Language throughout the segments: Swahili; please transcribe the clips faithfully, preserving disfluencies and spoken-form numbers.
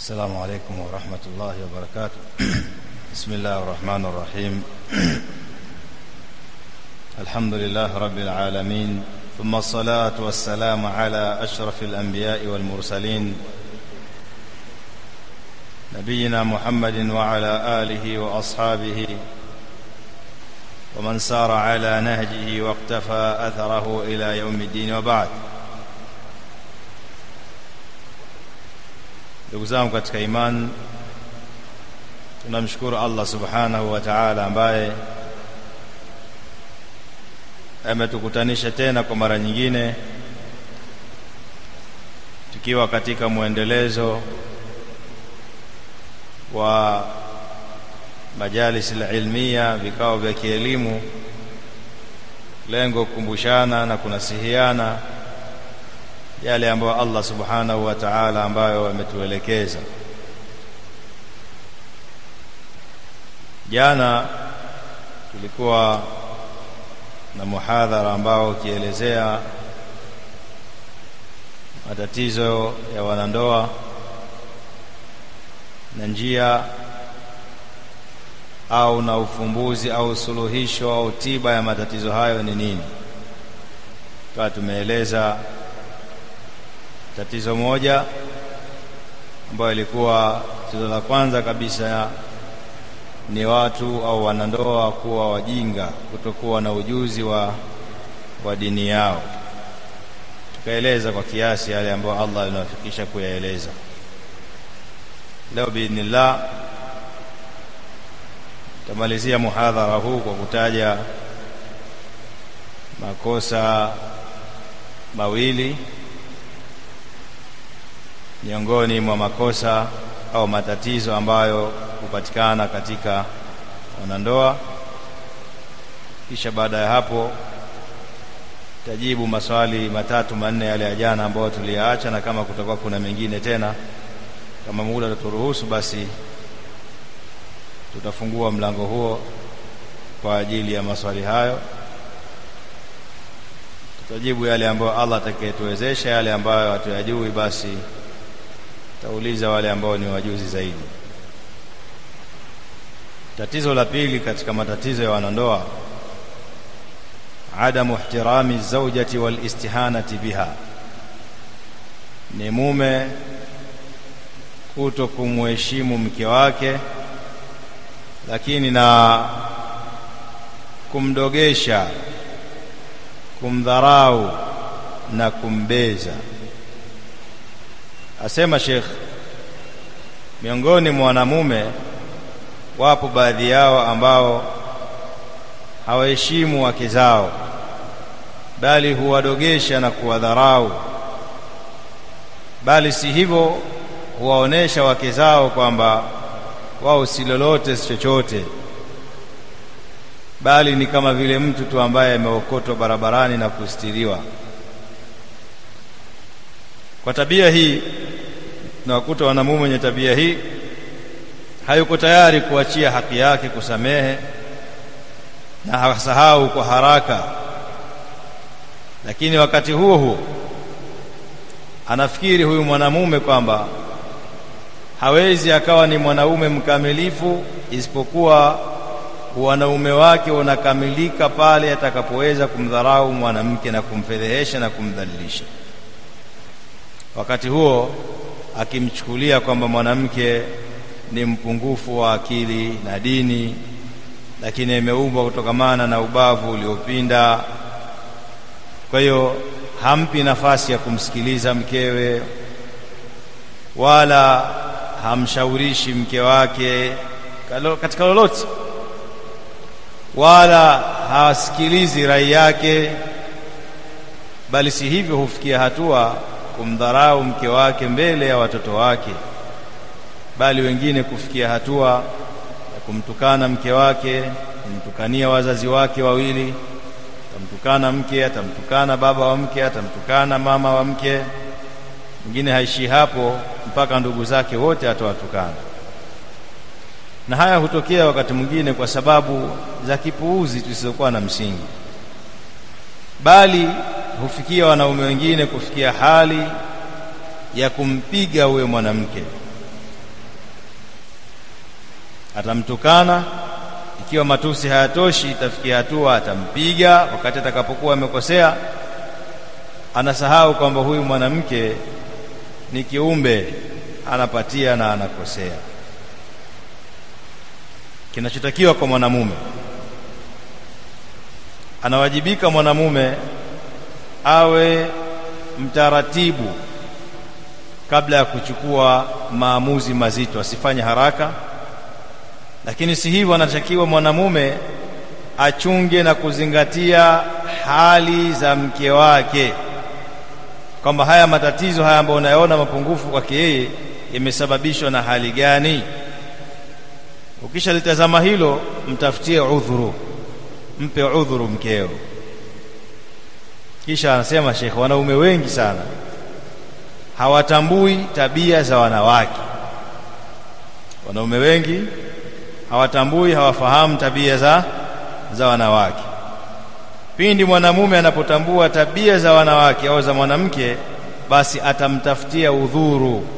السلام عليكم ورحمة الله وبركاته. بسم الله الرحمن الرحيم. الحمد لله رب العالمين، ثم الصلاة والسلام على أشرف الأنبياء والمرسلين نبينا محمد وعلى آله وأصحابه ومن سار على نهجه واقتفى أثره إلى يوم الدين، وبعد. Ndugu zangu katika imani, tunamshukuru Allah subhanahu wa ta'ala ambaye ametukutanisha tena kwa mara nyingine tukiwa katika muendelezo wa majalis al-ilmiya, vikao vya kielimu, lengo kukumbushana na kunasihiana yale ambayo Allah subhanahu wa ta'ala ambayo ametuelekeza. Jana tulikuwa na muhadhara ambao kielezea matatizo ya wanandoa na njia au na ufumbuzi au suluhisho au tiba ya matatizo hayo ni nini. Kwa tumeeleza tatizo moja ambayo ilikuwa tatizo la kwanza kabisa ni watu au wanandoa kuwa wajinga, kutokuwa na ujuzi wa wa dini yao. Tukaeleza kwa kiasi yale ambayo Allah alinawafikisha kuyaeleza. Leo biidhnillah tamalizia muhadhara huu kwa kutaja makosa mawili miongoni mwa makosa au matatizo ambayo hupatikana katika wanandoa. Kisha baada ya hapo tajibu maswali matatu manne yale ya jana ambayo tuliacha, na kama kutakuwa kuna mengine tena, kama muda utaturuhusu, basi tutafungua mlango huo kwa ajili ya maswali hayo. Tutajibu yale ambayo Allah atakayetuwezesha, yale ambayo hatuyajui basi tauliza wale ambao ni wajuzi zaidi. Tatizo la pili katika matatizo ya wanandoa, adamu ihtirami zawjati wal istihanati biha, ni mume kuto kumheshimu mke wake lakini na kumdogesha, kumdharau na kumbeza. Asema Sheikh, miongoni mwa wanamume wapo baadhi yao ambao hawaheshimu wake zao, bali huwadogesha na kuwadharau, bali si hivyo huwaonesha wake zao kwamba wao si lolote si chochote, bali ni kama vile mtu tu ambaye ameokotwa barabarani na kustiriwa. Kwa tabia hii tunakuta wanamume wenye tabia hii hayuko tayari kuachia haki yake, kusamehe na hasahau kwa haraka, lakini wakati huo huo anafikiri huyu mwanamume kwamba hawezi akawa ni mwanaume mkamilifu isipokuwa wanaume wake unakamilika pale atakapoweza kumdharau mwanamke na kumfedhehesha na kumdhalilisha. Wakati huo akimchukulia kwamba mwanamke ni mpungufu wa akili na dini, lakini imeumbwa kutokamana na ubavu uliopinda. Kwa hiyo hampi nafasi ya kumsikiliza mkewe, wala hamshaurishi mke wake katika lolote, wala hasikilizi rai yake, bali si hivyo hufikia hatua kumdharau mke wake mbele ya watoto wake, bali wengine kufikia hatua ya kumtukana mke wake, kumtukania wazazi wake wawili, atamtukana mke, atamtukana baba wa mke, atamtukana mama wa mke. Mwingine haishi hapo, mpaka ndugu zake wote atawatukana. Na haya hutokea wakati mwingine kwa sababu za kipuuzi zisizokuwa na msingi, bali hufikia wanaume wengine kufikia hali ya kumpiga huyo mwanamke atamtukana. Ikiwa matusi hayatoshi, itafikia hatua atampiga wakati atakapokuwa amekosea. Anasahau kwamba huyu mwanamke ni kiumbe, anapatia na anakosea. Kinachotakiwa kwa mwanamume, anawajibika mwanamume awe mtaratibu kabla ya kuchukua maamuzi mazito, asifanye haraka. Lakini si hivyo, anatakiwa mwanamume achunge na kuzingatia hali za mke wake, kwamba haya matatizo haya ambayo unayaona mapungufu kwake yeye yamesababishwa na hali gani. Ukishalitazama hilo, mtafutie udhuru, mpe udhuru mkeo. Kisha anasema Sheikh, wanaume wengi sana hawatambui tabia za wanawake. Wanaume wengi hawatambui, hawafahamu tabia za za wanawake. Pindi mwanamume anapotambua tabia za wanawake au za mwanamke, basi atamtafutia udhuru,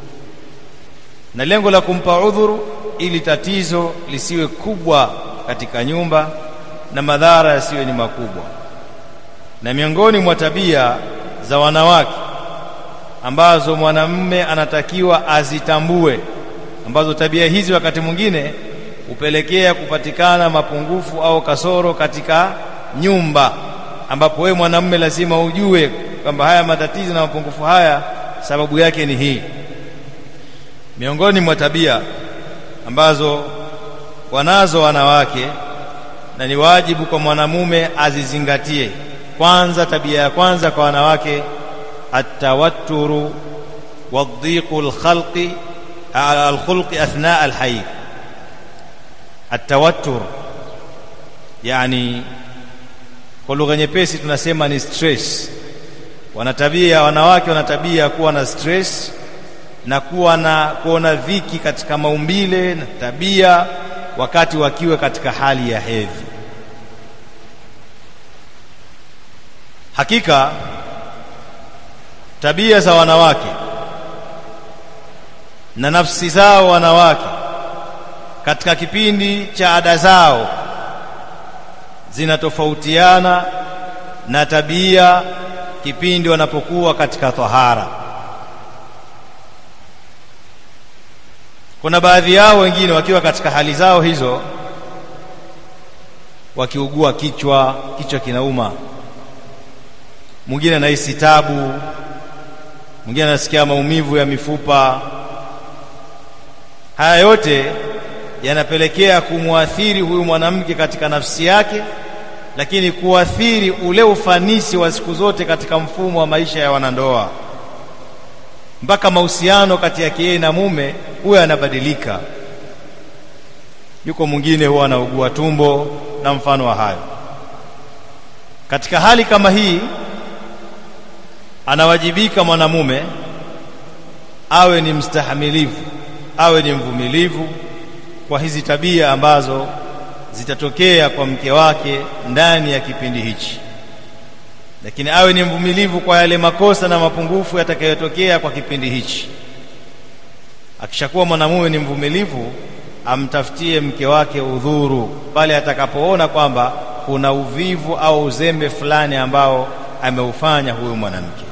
na lengo la kumpa udhuru ili tatizo lisiwe kubwa katika nyumba na madhara yasiwe ni makubwa. Na miongoni mwa tabia za wanawake ambazo mwanamume anatakiwa azitambue, ambazo tabia hizi wakati mwingine upelekea kupatikana mapungufu au kasoro katika nyumba, ambapo wewe mwanamume lazima ujue kwamba haya matatizo na mapungufu haya sababu yake ni hii. Miongoni mwa tabia ambazo wanazo wanawake na ni wajibu kwa mwanamume azizingatie, kwanza, tabia ya kwanza kwa wanawake, at-tawatturu wadhiqul khalqi al-khulqi athna al-hayy. At-tawattur yani kwa lugha nyepesi tunasema ni stress. Wanatabia wanawake wanatabia kuwa na stress na kuwa na kuona dhiki katika maumbile na tabia wakati wakiwa katika hali ya hedhi. Hakika tabia za wanawake na nafsi zao wanawake katika kipindi cha ada zao zinatofautiana na tabia kipindi wanapokuwa katika tahara. Kuna baadhi yao wengine wakiwa katika hali zao hizo, wakiugua kichwa, kichwa kinauma, mwingine anahisi tabu, mwingine anasikia maumivu ya mifupa. Haya yote yanapelekea kumwathiri huyu mwanamke katika nafsi yake, lakini kuathiri ule ufanisi wa siku zote katika mfumo wa maisha ya wanandoa, mpaka mahusiano kati yake yeye na mume huwa yanabadilika. Yuko mwingine huwa anaugua tumbo na mfano wa hayo. Katika hali kama hii, anawajibika mwanamume awe ni mstahamilivu, awe ni mvumilivu kwa hizi tabia ambazo zitatokea kwa mke wake ndani ya kipindi hichi, lakini awe ni mvumilivu kwa yale makosa na mapungufu yatakayotokea kwa kipindi hichi. Akishakuwa mwanamume ni mvumilivu, amtafutie mke wake udhuru pale atakapoona kwamba kuna uvivu au uzembe fulani ambao ameufanya huyu mwanamke.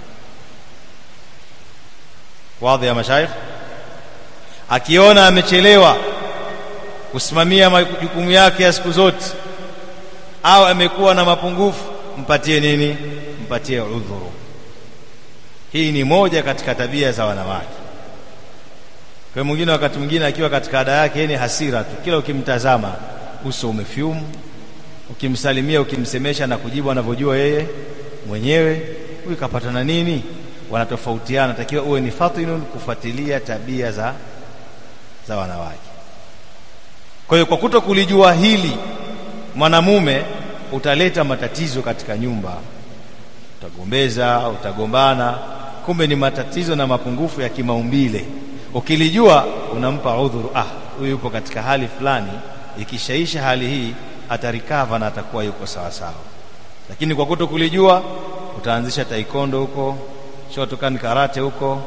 Wazi ya mashaikh, akiona amechelewa kusimamia majukumu yake ya siku zote au amekuwa na mapungufu, mpatie nini? Mpatie udhuru. Hii ni moja katika tabia za wanawake. Kwa mwingine, wakati mwingine akiwa katika ada yake ni hasira tu, kila ukimtazama uso umefyumu, ukimsalimia, ukimsemesha na kujibu anavyojua yeye mwenyewe, huyu kapata na nini? Wanatofautiana. Takiwa uwe ni fatinun, kufuatilia tabia za za wanawake. Kwa hiyo kwa kuto kulijua hili mwanamume, utaleta matatizo katika nyumba, utagombeza, utagombana, kumbe ni matatizo na mapungufu ya kimaumbile. Ukilijua unampa udhuru, ah, huyu yupo katika hali fulani, ikishaisha hali hii atarikava na atakuwa yuko sawa sawa. Lakini kwa kuto kulijua, utaanzisha taekwondo huko, shotokan karate huko,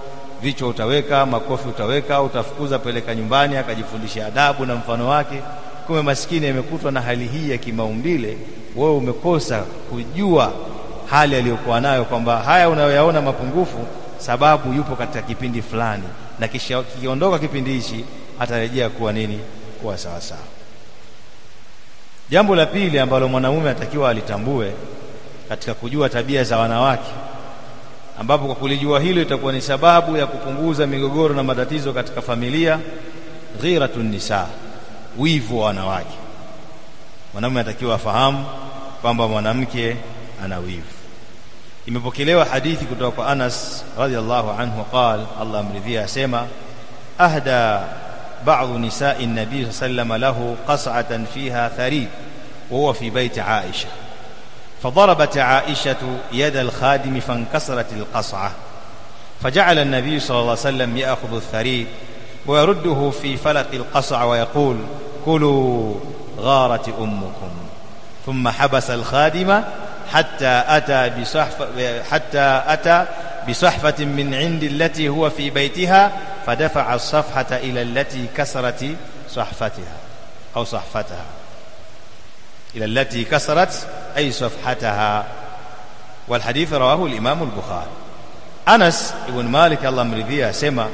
vichwa utaweka, makofi utaweka, utafukuza peleka nyumbani akajifundisha adabu na mfano wake. Kumbe maskini amekutwa na hali hii ya kimaumbile, wewe umekosa kujua hali aliyokuwa nayo, kwamba haya unayoyaona mapungufu sababu yupo katika kipindi fulani, na kisha kiondoka kipindi hichi atarejea kuwa nini? Kuwa sawa sawa. Jambo la pili ambalo mwanamume atakiwa alitambue katika kujua tabia za wanawake, ambapo kwa kulijua hilo itakuwa ni sababu ya kupunguza migogoro na matatizo katika familia, ghiratun nisa, wivu wa wanawake. Mwanamume atakiwa afahamu kwamba mwanamke ana wivu. Imepokelewa hadithi kutoka kwa Anas radhiallahu anhu qala, Allah amridhia, asema ahda ba'dhu nisa'i an-nabi sallallahu lahu qas'atan fiha tharid wa huwa fi bayt Aisha فضربت عائشة يد الخادم فانكسرت القصعة فجعل النبي صلى الله عليه وسلم يأخذ الثريد ويرده في فلق القصع ويقول كلوا غارت أمكم ثم حبس الخادم حتى أتى بصحفة حتى أتى بصحفة من عند التي هو في بيتها فدفع الصفحة إلى التي كسرت صحفتها أو صحفتها إلى التي كسرت أي صفحتها. والحديث رواه الإمام البخاري. Anas ibn Malik Allah mridhia sema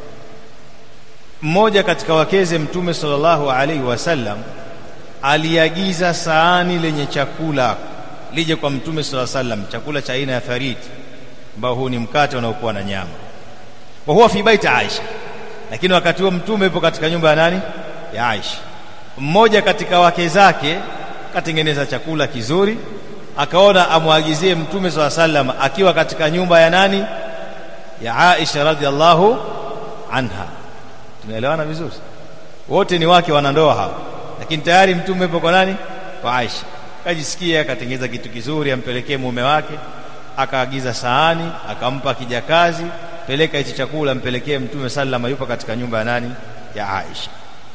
mmoja katika wakeze Mtume sallallahu alaihi wasallam aliagiza saani lenye chakula lije kwa Mtume sallallahu alaihi wasallam, chakula cha aina ya tharid, ambao huu ni mkate unaokuwa na nyama. Wa huwa fi baiti Aisha, lakini wakati huo Mtume yupo katika nyumba ya nani? Ya Aisha. Mmoja katika wake zake katengeneza chakula kizuri, akaona amwagizie Mtume swalla sallam akiwa katika nyumba ya nani? Ya Aisha radhiallahu anha. Tunaelewana vizuri? Wote ni wake wanandoa hao, lakini tayari Mtume yupo kwa nani? Kwa Aisha. Kajisikia akatengeneza kitu kizuri ampelekee mume wake, akaagiza sahani, akampa kijakazi, peleka hichi chakula mpelekee Mtume sallama, yupo katika nyumba ya nani? Ya Aisha.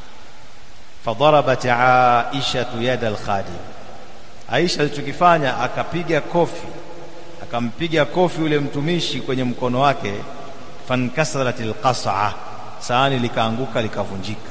فضربت عائشة يد الخادم. Aisha alichokifanya akapiga kofi, akampiga kofi yule mtumishi kwenye mkono wake, fankasaratil qas'a, sahani likaanguka likavunjika.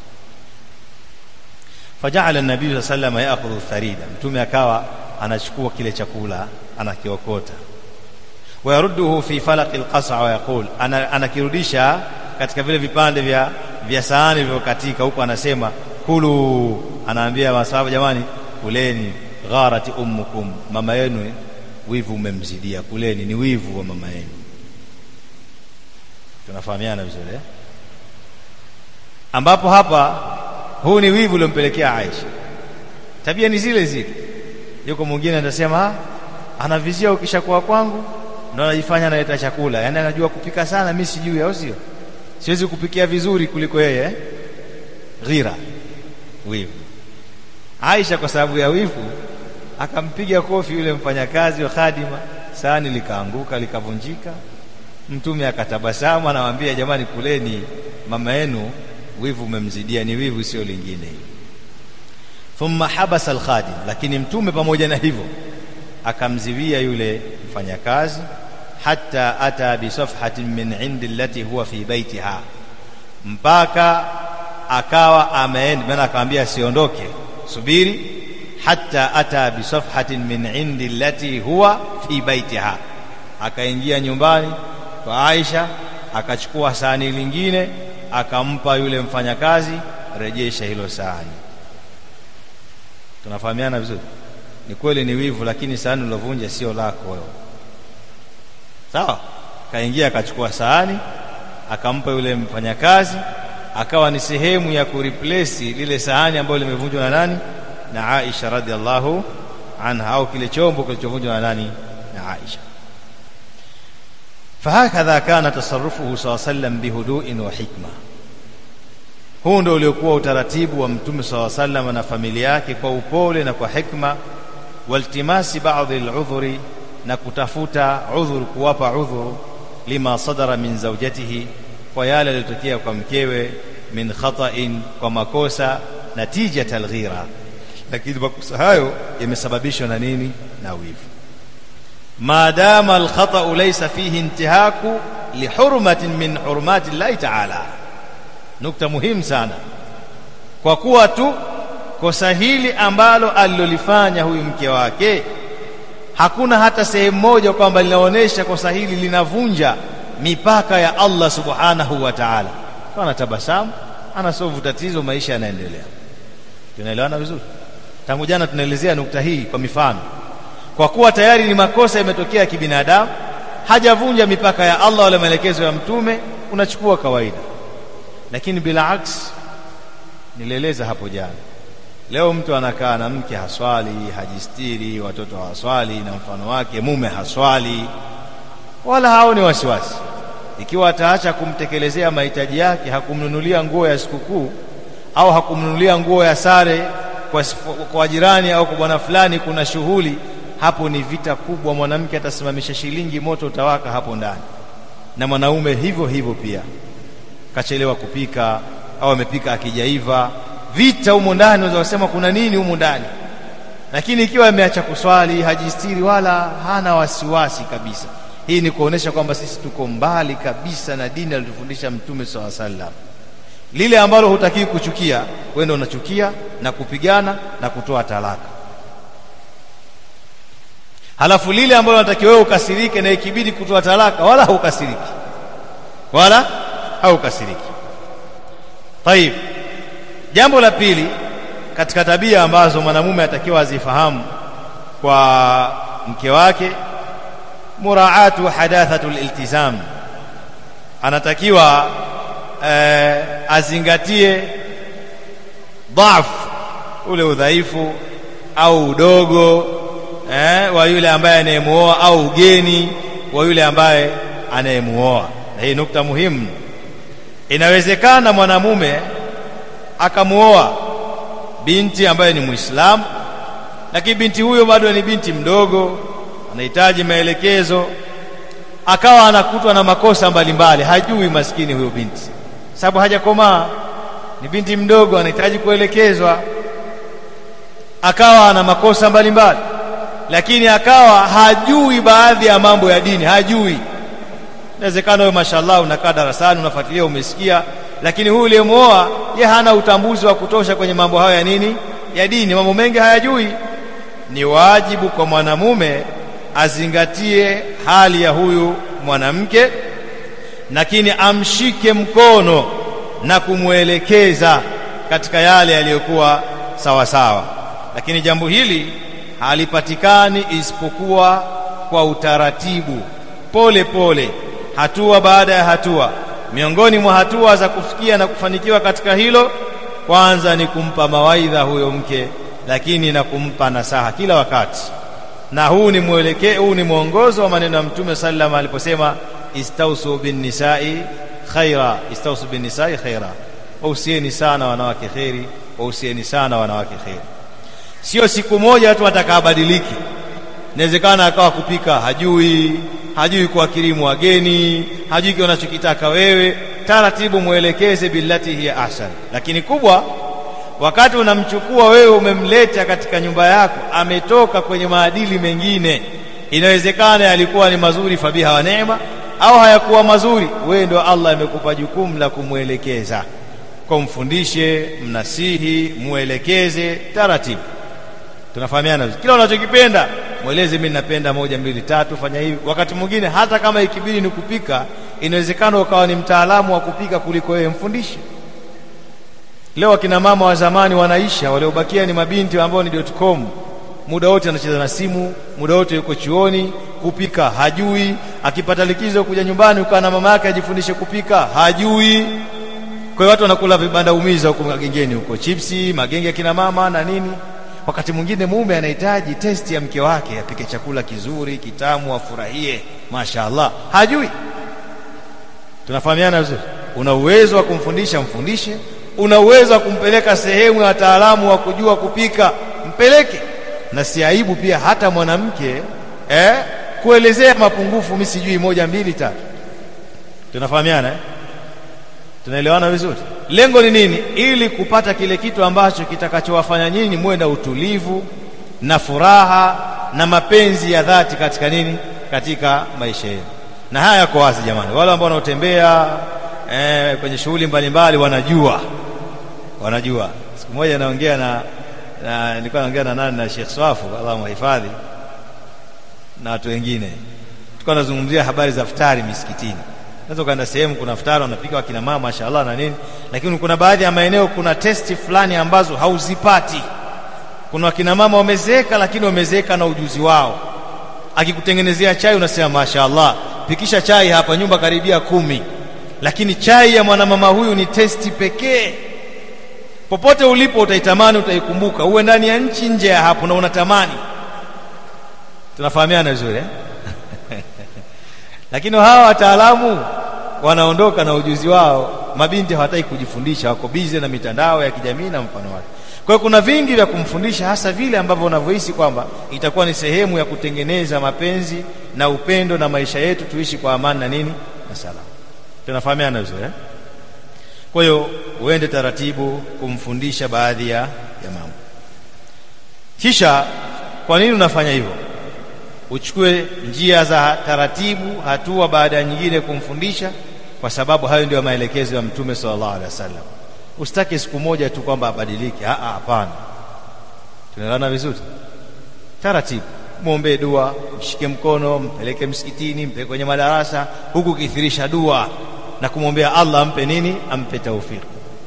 Faja'ala an-nabii sallallahu alayhi wasallam ya'khudhu tharida, mtume akawa anachukua kile chakula anakiokota, wa yarudduhu fi falaqil qas'a wa yaqul, anakirudisha katika vile vipande vya vya sahani vilivyokatika, huko anasema kulu, anaambia masahaba, jamani kuleni, gharati ummukum, mama yenu wivu umemzidia, kuleni, ni wivu wa mama yenu. Tunafahamiana vizuri eh? Ambapo hapa huu ni wivu uliompelekea Aisha. Tabia ni zile zile. Yuko mwingine anasema anavizia ukishakuwa kwangu ndo anajifanya analeta chakula, yani anajua kupika sana, mimi sijui, au sio? Siwezi kupikia vizuri kuliko yeye eh? Ghira, wivu. Aisha kwa sababu ya wivu akampiga kofi yule mfanyakazi wa khadima, sahani likaanguka likavunjika. Mtume akatabasamu, anawaambia jamani kuleni, mama yenu wivu umemzidia, ni wivu sio lingine. Thumma habasa al-khadim, lakini Mtume pamoja na hivyo akamziwia yule mfanyakazi, hatta ata bi safhatin min indi allati huwa fi baitiha, mpaka akawa ameenda, maana akamwambia siondoke, subiri, hatta ata bi safhatin min indi allati huwa fi baitiha, akaingia nyumbani kwa Aisha, akachukua sahani lingine akampa yule mfanyakazi, rejesha hilo sahani. Tunafahamiana vizuri? Ni kweli ni wivu, lakini sahani ulovunja sio lako wewe, sawa? Kaingia akachukua sahani akampa yule mfanyakazi, akawa ni sehemu ya kureplace lile sahani ambalo limevunjwa na nani? Na Aisha radhiallahu anha, au kile chombo kilichovunjwa na nani? Na Aisha. Fahakadha kana tasarrufuhu sallallahu alayhi wasallam bihudu'in wa hikma. Huu ndio uliokuwa utaratibu wa Mtume sallallahu alayhi wasallam na familia yake, kwa upole na kwa hikma, waltimasi baadhi al-udhuri, na kutafuta udhur, kuwapa udhur, lima sadara min zawjatihi, kwa yale yaliyotokea kwa mkewe, min khata'in, kwa makosa, natijat al-ghira, lakini makosa hayo yamesababishwa na nini? Na wivu. Maadama al-khata'u laysa fihi intihaku lihurmatin min hurumati llahi ta'ala. Nukta muhimu sana, kwa kuwa tu kosa hili ambalo alilolifanya huyu mke wake hakuna hata sehemu moja kwamba linaonesha kosa hili linavunja mipaka ya Allah subhanahu wa ta'ala. Kwa anatabasamu, anasolve tatizo, maisha yanaendelea. Tunaelewana vizuri? Tangu jana tunaelezea nukta hii kwa mifano. Kwa kuwa tayari ni makosa yametokea kibinadamu, hajavunja mipaka ya Allah wala maelekezo ya mtume, unachukua kawaida. Lakini bila aks, nilieleza hapo jana, leo mtu anakaa na mke haswali, hajistiri, watoto hawaswali na mfano wake, mume haswali wala haoni wasiwasi. Ikiwa ataacha kumtekelezea mahitaji yake, hakumnunulia nguo ya sikukuu au hakumnunulia nguo ya sare kwa, kwa jirani au kwa bwana fulani, kuna shughuli, hapo ni vita kubwa. Mwanamke atasimamisha shilingi, moto utawaka hapo ndani. Na mwanaume hivyo hivyo pia, kachelewa kupika au amepika akijaiva, vita humo ndani. Unaweza kusema kuna nini humo ndani? Lakini ikiwa ameacha kuswali, hajistiri wala hana wasiwasi kabisa, hii ni kuonesha kwamba sisi tuko mbali kabisa na dini aliyofundisha Mtume sallallahu alaihi wasallam. Lile ambalo hutaki kuchukia, wewe ndio unachukia na kupigana na kutoa talaka. Halafu lile ambalo unataka wewe ukasirike na ikibidi kutoa talaka, wala hukasiriki, wala haukasiriki. Tayib, jambo la pili katika tabia ambazo mwanamume atakiwa azifahamu kwa mke wake, muraatu hadathatul iltizam. Anatakiwa eh, azingatie dhaifu, ule udhaifu au udogo eh, wa yule ambaye anayemuoa au ugeni wa yule ambaye anayemuoa. Na hii nukta muhimu. Inawezekana mwanamume akamuoa binti ambaye ni Muislamu, lakini binti huyo bado ni binti mdogo, anahitaji maelekezo, akawa anakutwa na makosa mbalimbali, hajui maskini huyo binti, sababu hajakomaa, ni binti mdogo, anahitaji kuelekezwa, akawa ana makosa mbalimbali, lakini akawa hajui baadhi ya mambo ya dini, hajui. Inawezekana wewe mashallah unakaa darasani unafuatilia, umesikia, lakini huyu aliyemuoa yeye hana utambuzi wa kutosha kwenye mambo hayo ya nini, ya dini, mambo mengi hayajui. Ni wajibu kwa mwanamume azingatie hali ya huyu mwanamke, lakini amshike mkono na kumuelekeza katika yale yaliyokuwa sawa sawa. Lakini jambo hili halipatikani isipokuwa kwa utaratibu, pole pole, hatua baada ya hatua. Miongoni mwa hatua za kufikia na kufanikiwa katika hilo, kwanza ni kumpa mawaidha huyo mke, lakini na kumpa nasaha kila wakati. Na huu ni mwelekeo, huu ni mwongozo wa maneno ya Mtume sallallahu alaihi wasallam aliposema, istausu bin nisa'i khaira, istausu bin nisa'i khaira, wausieni sana wanawake khairi, wausieni sana wanawake khairi. Sio siku moja tu atakabadiliki. Inawezekana akawa kupika hajui, hajui kuwakirimu wageni, hajui kile unachokitaka wewe. Taratibu muelekeze billati hiya ahsan. Lakini kubwa, wakati unamchukua wewe umemleta katika nyumba yako, ametoka kwenye maadili mengine, inawezekana alikuwa ni mazuri fabiha wa neema, au hayakuwa mazuri, wewe ndio Allah amekupa jukumu la kumuelekeza, kumfundishe, mnasihi, muelekeze taratibu. Tunafahamiana, kila unachokipenda mueleze, mimi napenda moja mbili tatu, fanya hivi. Wakati mwingine hata kama ikibidi ni kupika, inawezekana ukawa ni mtaalamu wa kupika kuliko yeye, mfundishe. Leo akina mama wa zamani wanaisha, waliobakia ni mabinti ambao ni .com, muda wote anacheza na simu, muda wote yuko chuoni, kupika hajui. Akipata likizo kuja nyumbani ukaa na mama yake ajifundishe kupika, hajui. Kwa hiyo watu wanakula vibanda umiza huko magengeni huko, chipsi, magenge ya kina mama na nini. Wakati mwingine mume anahitaji testi ya mke wake, apike chakula kizuri, kitamu, afurahie, mashaallah, hajui. Tunafahamiana vizuri. Una uwezo wa kumfundisha, mfundishe. Una uwezo wa kumpeleka sehemu ya wataalamu wa kujua kupika, mpeleke. Na si aibu pia hata mwanamke eh kuelezea mapungufu, mimi sijui moja mbili tatu. Tunafahamiana eh? Tunaelewana vizuri. Lengo ni nini? Ili kupata kile kitu ambacho kitakachowafanya nyinyi muwe na utulivu na furaha na mapenzi ya dhati katika nini? Katika maisha yenu. Na haya yako wazi jamani, wale ambao wanaotembea eh, kwenye shughuli mbalimbali wanajua wanajua siku moja naongea na, na nilikuwa naongea na nani na Sheikh Swafu Allah mhifadhi na watu wengine, tulikuwa tunazungumzia habari za futari misikitini. Unaweza kaenda sehemu kuna futari wanapika wakina mama mashaallah na nini, lakini kuna baadhi ya maeneo kuna testi fulani ambazo hauzipati. Kuna wakina mama wamezeeka, lakini wamezeeka na ujuzi wao. Akikutengenezea chai unasema mashaallah, pikisha chai hapa nyumba karibia kumi, lakini chai ya mwanamama huyu ni testi pekee. Popote ulipo utaitamani, utaikumbuka, uwe ndani ya nchi nje ya hapo na unatamani. Tunafahamiana vizuri eh? Lakini hawa wataalamu wanaondoka na ujuzi wao, mabinti hawataki kujifundisha, wako busy na mitandao ya kijamii na mfano wake. Kwa hiyo kuna vingi vya kumfundisha, hasa vile ambavyo unavyohisi kwamba itakuwa ni sehemu ya kutengeneza mapenzi na upendo na maisha yetu tuishi kwa amani na nini na salama. Tunafahamiana vizuri eh? Kwa hiyo uende taratibu kumfundisha baadhi ya, ya mambo. Kisha kwa nini unafanya hivyo? Uchukue njia za taratibu, hatua baada ya nyingine kumfundisha, kwa sababu hayo ndio maelekezo ya Mtume sallallahu alaihi wasallam. Usitake siku moja tu kwamba abadilike. Ah ah, hapana. Tunaelewana vizuri? Taratibu, muombe dua, mshike mkono, mpeleke msikitini, mpeleke kwenye madarasa, huku kithirisha dua na kumwombea Allah ampe nini? Ampe taufiki.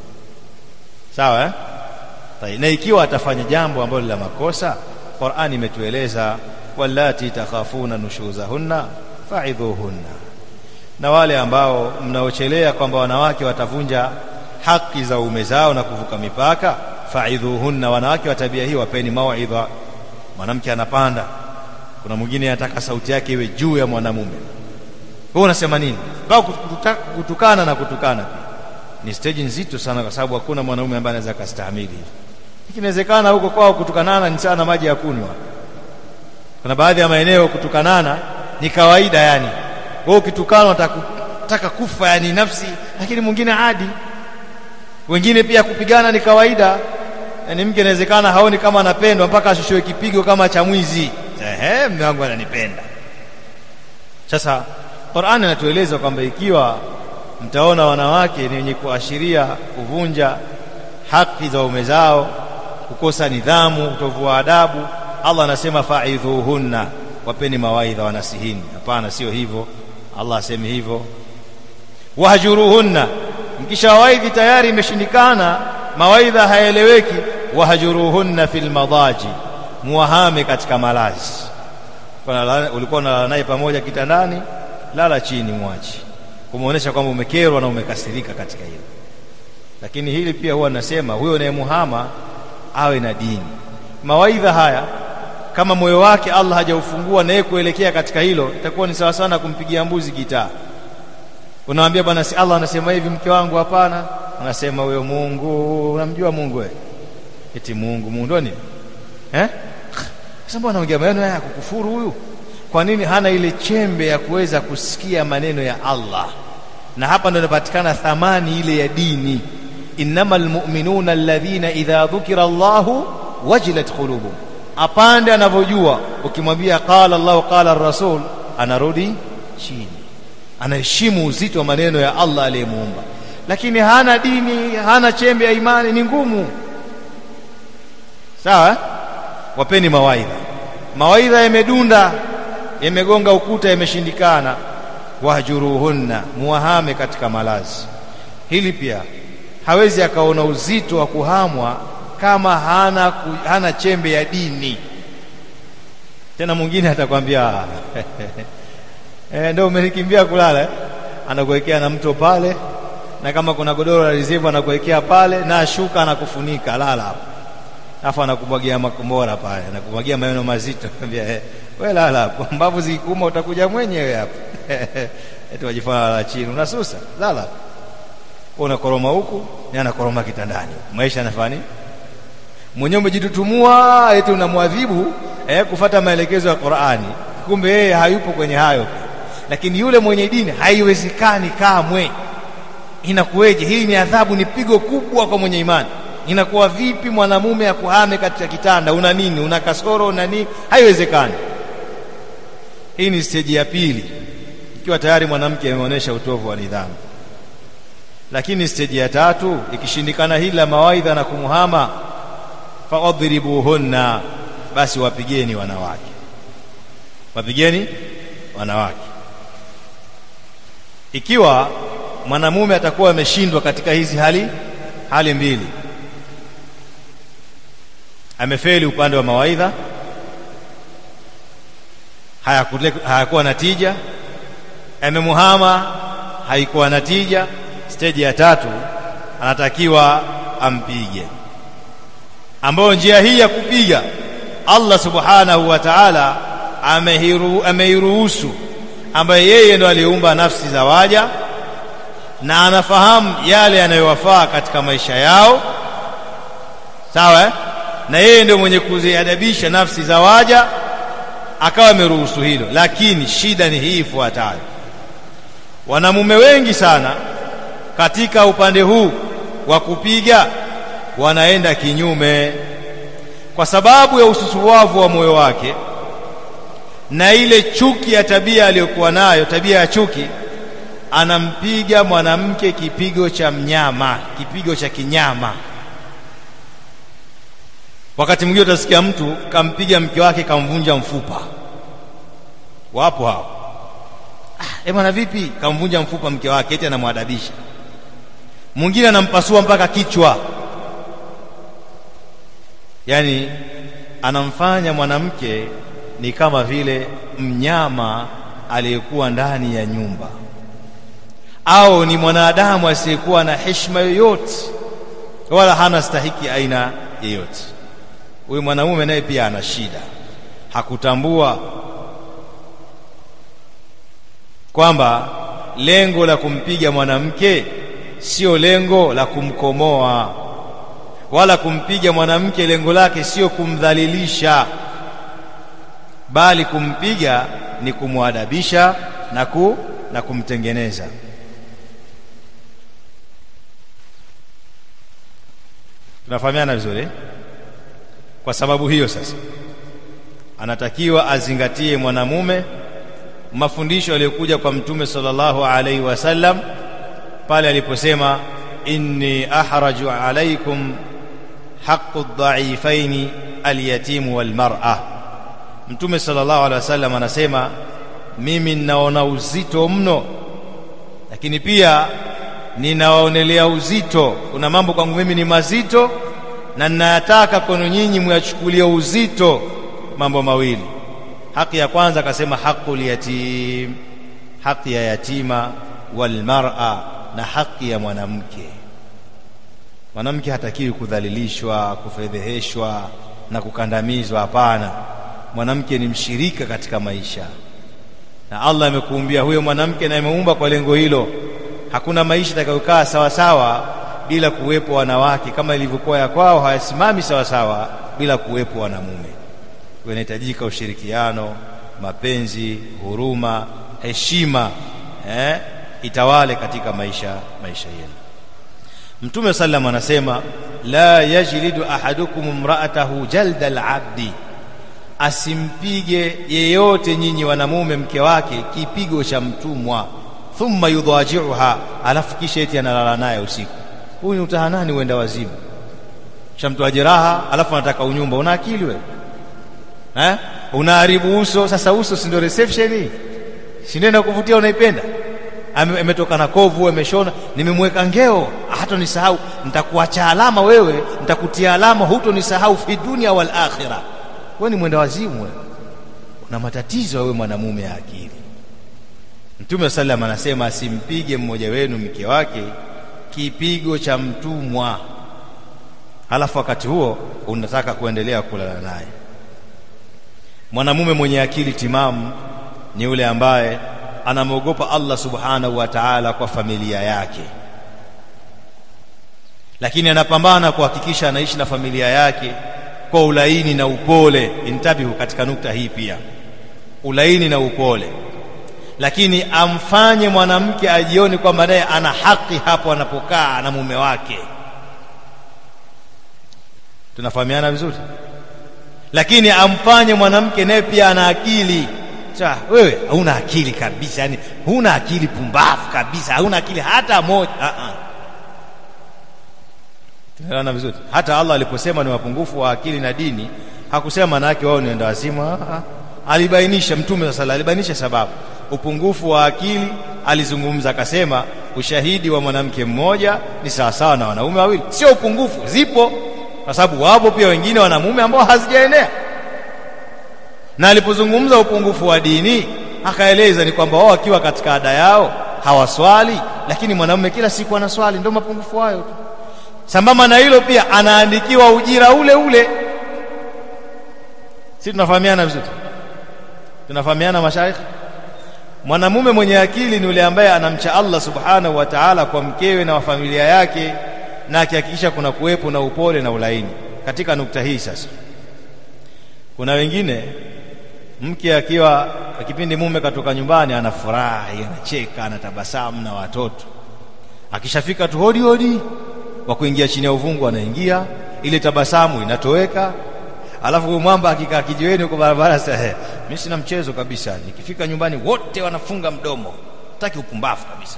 Sawa eh? Tayeb, na ikiwa atafanya jambo ambalo la makosa, Qur'ani imetueleza wallati takhafuna nushuzahunna fa'idhuhunna, na wale ambao mnaochelea kwamba wanawake watavunja haki za ume zao na kuvuka mipaka, fa'idhuhunna, wanawake wa tabia hii wapeni mauidha. Mwanamke anapanda, kuna mwingine anataka sauti yake iwe juu ya mwanamume, wewe unasema nini? Kwa kutukana na kutukana pia ni stage nzito sana, kwa sababu hakuna mwanamume ambaye anaweza kustahimili hivi. Inawezekana huko kwao kutukanana ni sana maji ya kunywa. Kuna baadhi ya maeneo kutukanana ni kawaida, yani wewe ukitukana unataka kufa yani nafsi, lakini mwingine hadi wengine pia kupigana ni kawaida. Yani mke inawezekana haoni kama anapendwa mpaka ashushiwe kipigo kama cha mwizi. Ehe, mume wangu ananipenda. Sasa Qur'an inatueleza kwamba ikiwa mtaona wanawake ni wenye kuashiria kuvunja haki za waume zao, kukosa nidhamu, utovu wa adabu, Allah anasema fa'idhuhunna, wapeni mawaidha, wanasihini. Hapana, sio hivyo. Allah asemi hivyo. Wahjuruhunna, mkisha waidhi tayari imeshindikana, mawaidha haeleweki, wahjuruhunna fil madaji, muwahame katika malazi. Kwa ulikuwa unalala naye pamoja kitandani, lala chini, mwachi, kumuonesha kwamba umekerwa na umekasirika katika hilo. Lakini hili pia huwa nasema huyo anayemuhama awe na dini. Mawaidha haya kama moyo wake Allah hajaufungua na yeye kuelekea katika hilo, itakuwa ni sawa sana kumpigia mbuzi gitaa. Unamwambia bwana, si Allah anasema hivi mke wangu? Hapana. Anasema huyo Mungu, unamjua Mungu wewe? Eti Mungu, Mungu ndo nini? Eh? Sasa mbona anaongea maneno haya kukufuru huyu? Kwa nini hana ile chembe ya kuweza kusikia maneno ya Allah? Na hapa ndio inapatikana thamani ile ya dini. Innamal mu'minuna alladhina idha dhukira Allahu wajilat qulubuhum. Apande anavyojua, ukimwambia qala Allah qala ar-rasul, anarudi chini, anaheshimu uzito wa maneno ya Allah aliyemuumba. Lakini hana dini, hana chembe ya imani, ni ngumu. Sawa? Wapeni mawaidha. Mawaidha yamedunda, yamegonga ukuta, yameshindikana, wahjuruhunna, muwahame katika malazi. Hili pia hawezi akaona uzito wa kuhamwa kama hana hana chembe ya dini. Tena mwingine atakwambia eh, ndio umenikimbia kulala eh? Anakuwekea na mto pale, na kama kuna godoro la reserve anakuwekea pale, na shuka anakufunika, lala hapo. Afa anakubwagia makombora pale, anakubwagia maneno mazito, anambia eh, wewe lala hapo, mbavu zikuma utakuja mwenyewe hapo. Eti wajifanya la chini, unasusa, lala. Unakoroma huku, ni anakoroma kitandani. Maisha yanafanya mwenyewe, umejitutumua eti unamwadhibu eh, kufuata maelekezo ya Qur'ani, kumbe yeye hayupo kwenye hayo. Lakini yule mwenye dini haiwezekani kamwe. Inakuweje? Hii ni adhabu, ni pigo kubwa kwa mwenye imani. Inakuwa vipi mwanamume akuhame katika kitanda? Una nini? Una kasoro? Una nini? Haiwezekani. Hii ni stage ya pili. ikiwa tayari mwanamke ameonyesha utovu wa nidhamu. Lakini stage ya tatu, ikishindikana hili la mawaidha na kumuhama, fa'adribuhunna, basi wapigeni wanawake, wapigeni wanawake. Ikiwa mwanamume atakuwa ameshindwa katika hizi hali hali mbili, amefeli upande wa mawaidha, hayakuwa natija, amemuhama, haikuwa natija, stage ya tatu anatakiwa ampige, ambayo njia hii ya kupiga Allah subhanahu wa ta'ala ameiruhusu, ambaye yeye ndo aliumba nafsi za waja na anafahamu yale yanayowafaa katika maisha yao, sawa eh? Na yeye ndio mwenye kuziadabisha nafsi za waja, akawa ameruhusu hilo. Lakini shida ni hii ifuatayo: wanamume wengi sana katika upande huu wa kupiga wanaenda kinyume, kwa sababu ya ususuwavu wa moyo wake na ile chuki ya tabia aliyokuwa nayo, tabia ya chuki. Anampiga mwanamke kipigo cha mnyama, kipigo cha kinyama. Wakati mwingine utasikia mtu kampiga mke wake kamvunja mfupa. Wapo hao. Ah, eh bwana vipi? Kamvunja mfupa mke wake, eti anamwadabisha. Mwingine anampasua mpaka kichwa. Yaani anamfanya mwanamke ni kama vile mnyama aliyekuwa ndani ya nyumba, au ni mwanadamu asiyekuwa na heshima yoyote wala hana stahiki aina yoyote. Huyu mwanamume naye pia ana shida, hakutambua kwamba lengo la kumpiga mwanamke sio lengo la kumkomoa, wala kumpiga mwanamke lengo lake sio kumdhalilisha, bali kumpiga ni kumwadabisha na ku na kumtengeneza. Tunafahamiana vizuri? Kwa sababu hiyo sasa anatakiwa azingatie mwanamume mafundisho yaliyokuja kwa Mtume sallallahu alaihi wasallam pale aliposema, inni ahraju alaikum haqqu ad-da'ifaini al-yatim wal-mar'a. Mtume sallallahu alaihi wasallam anasema, mimi ninaona uzito mno, lakini pia ninawaonelea uzito. Kuna mambo kwangu mimi ni mazito na ninayataka kwenu nyinyi muyachukulie uzito. Mambo mawili. Haki ya kwanza akasema haqqul yatim, haki ya yatima, wal mar'a, na haki ya mwanamke. Mwanamke hatakiwi kudhalilishwa, kufedheheshwa na kukandamizwa, hapana. Mwanamke ni mshirika katika maisha, na Allah amekuumbia huyo mwanamke na ameumba kwa lengo hilo. Hakuna maisha yatakayokaa sawa sawa bila kuwepo wanawake, kama ilivyokuwa ya kwao hayasimami sawa sawa bila kuwepo wanamume. Unahitajika ushirikiano, mapenzi, huruma, heshima eh itawale katika maisha maisha yenu. Mtume sallam anasema, la yajlidu ahadukum imra'atahu jalda al-'abdi, asimpige yeyote nyinyi wanamume mke wake kipigo cha mtumwa, thumma yudhaji'uha, alafu kisha eti analala naye usiku. Huyu ni utahanani, uenda wazimu. Shamtoa jeraha alafu anataka unyumba. Una akili wewe? Eh? Unaharibu uso. Sasa uso si ndio reception hii? Si ndio kuvutia unaipenda? Ametoka na kovu, ameshona, nimemweka ngeo, hata nisahau, nitakuacha alama wewe, nitakutia alama, hutonisahau fi dunia wal akhirah. Wewe ni mwenda wazimu wewe. Una matatizo wewe mwanamume ya akili. Mtume sallam anasema, asimpige mmoja wenu mke wake kipigo cha mtumwa, halafu wakati huo unataka kuendelea kulala naye. Mwanamume mwenye akili timamu ni yule ambaye anamwogopa Allah subhanahu wa ta'ala kwa familia yake, lakini anapambana kuhakikisha anaishi na familia yake kwa ulaini na upole. Intabihu katika nukta hii pia, ulaini na upole, lakini amfanye mwanamke ajione kwamba naye ana haki hapo anapokaa na mume wake. Tunafahamiana vizuri? Lakini amfanye mwanamke naye pia ana akili, Sasa wewe huna akili kabisa, yani huna akili, pumbavu kabisa, huna akili hata moja. a a tunaelewana vizuri? Hata Allah aliposema ni wapungufu wa akili na dini, hakusema maana yake wao ni wenda wazimu. Alibainisha, mtume sallallahu alaihi alibainisha sababu upungufu wa akili. Alizungumza akasema ushahidi wa mwanamke mmoja ni sawa sawa na wanaume wawili. Sio upungufu, zipo, kwa sababu wapo pia wengine wanamume ambao hazijaenea. Na alipozungumza upungufu wa dini akaeleza ni kwamba wao wakiwa katika ada yao hawaswali, lakini mwanamume kila siku anaswali, ndio mapungufu hayo tu. Sambamba na hilo pia anaandikiwa ujira ule ule. Sisi tunafahamiana vizuri? Tunafahamiana mashaikh? Mwanamume mwenye akili ni yule ambaye anamcha Allah subhanahu wa ta'ala kwa mkewe na wa familia yake, na akihakikisha kuna kuwepo na upole na ulaini. Katika nukta hii sasa, kuna wengine mke akiwa kipindi mume katoka nyumbani anafurahi, anacheka, anatabasamu na watoto. Akishafika tu hodi hodi wa kuingia chini ya uvungu anaingia, ile tabasamu inatoweka. Alafu mwamba akikaa kijiweni huko barabara, sasa mimi sina mchezo kabisa, nikifika nyumbani wote wanafunga mdomo, taki upumbavu kabisa.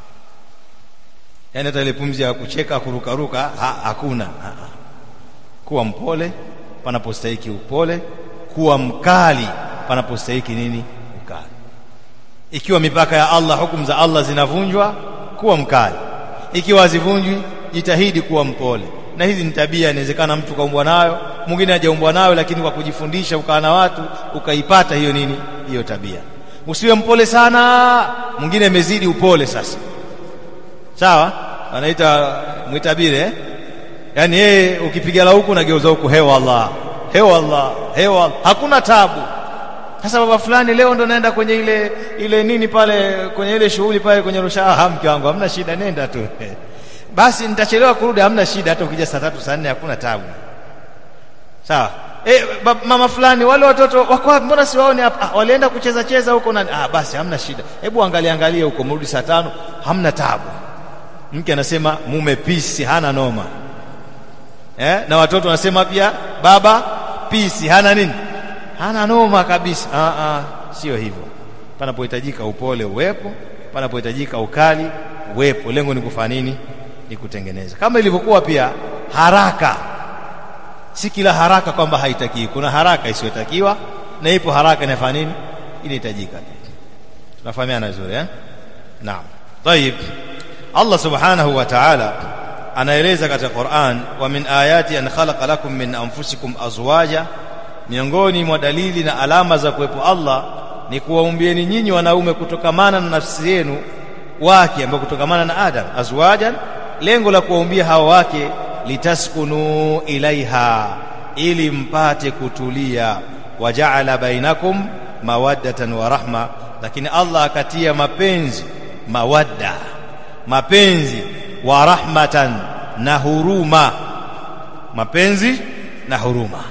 Yani hata ile pumzi ya kucheka kuruka ruka hakuna. ha, ha. Kuwa mpole panapostahili upole, kuwa mkali panapostahili nini, ukali. Ikiwa mipaka ya Allah, hukumu za Allah zinavunjwa, kuwa mkali. Ikiwa hazivunjwi, jitahidi kuwa mpole. Na hizi ni tabia, inawezekana mtu kaumbwa nayo, mwingine hajaumbwa nayo, lakini kwa kujifundisha ukaa na watu ukaipata hiyo nini, hiyo tabia. Usiwe mpole sana, mwingine amezidi upole sasa. Sawa? Anaita mwitabire eh? Yaani yeye ukipiga la huku na geuza huku, hewa Allah, hewa Allah, hewa Allah. Hakuna tabu. Sasa baba fulani leo ndo naenda kwenye ile ile nini pale, kwenye ile shughuli pale kwenye rusha. Ah, mke wangu hamna shida, nenda tu. Basi nitachelewa kurudi, hamna shida, hata ukija saa tatu saa nne hakuna tabu. Sawa? Eh, mama fulani wale watoto wako wapi, mbona siwaoni hapa? Ah, walienda kucheza cheza huko nani? Ah, basi hamna shida, hebu angalia angalia huko, mrudi saa tano, hamna tabu. Mke anasema mume pisi, hana noma. Eh, na watoto wanasema pia baba pisi, hana nini, hana noma kabisa. Ah ah, sio hivyo. Panapohitajika upole uwepo, panapohitajika ukali uwepo. Lengo ni kufanya nini? Ni kutengeneza. Kama ilivyokuwa pia haraka, si kila haraka kwamba haitakiwi. Kuna haraka isiyotakiwa na ipo haraka inafanya nini, inahitajika. Tunafahamiana vizuri eh? Naam. Tayeb, Allah subhanahu wa ta'ala anaeleza katika Qur'an, wa min ayati an khalaqa lakum min anfusikum azwaja, miongoni mwa dalili na alama za kuwepo Allah ni kuwaumbieni nyinyi wanaume kutokamana na nafsi zenu wake, ambao kutokamana na Adam, azwajan. Lengo la kuwaumbia hawa wake, litaskunu ilaiha, ili mpate kutulia. Waja'ala bainakum mawaddatan wa rahma, lakini Allah akatia mapenzi, mawadda, mapenzi, wa rahmatan, na huruma. Mapenzi na huruma.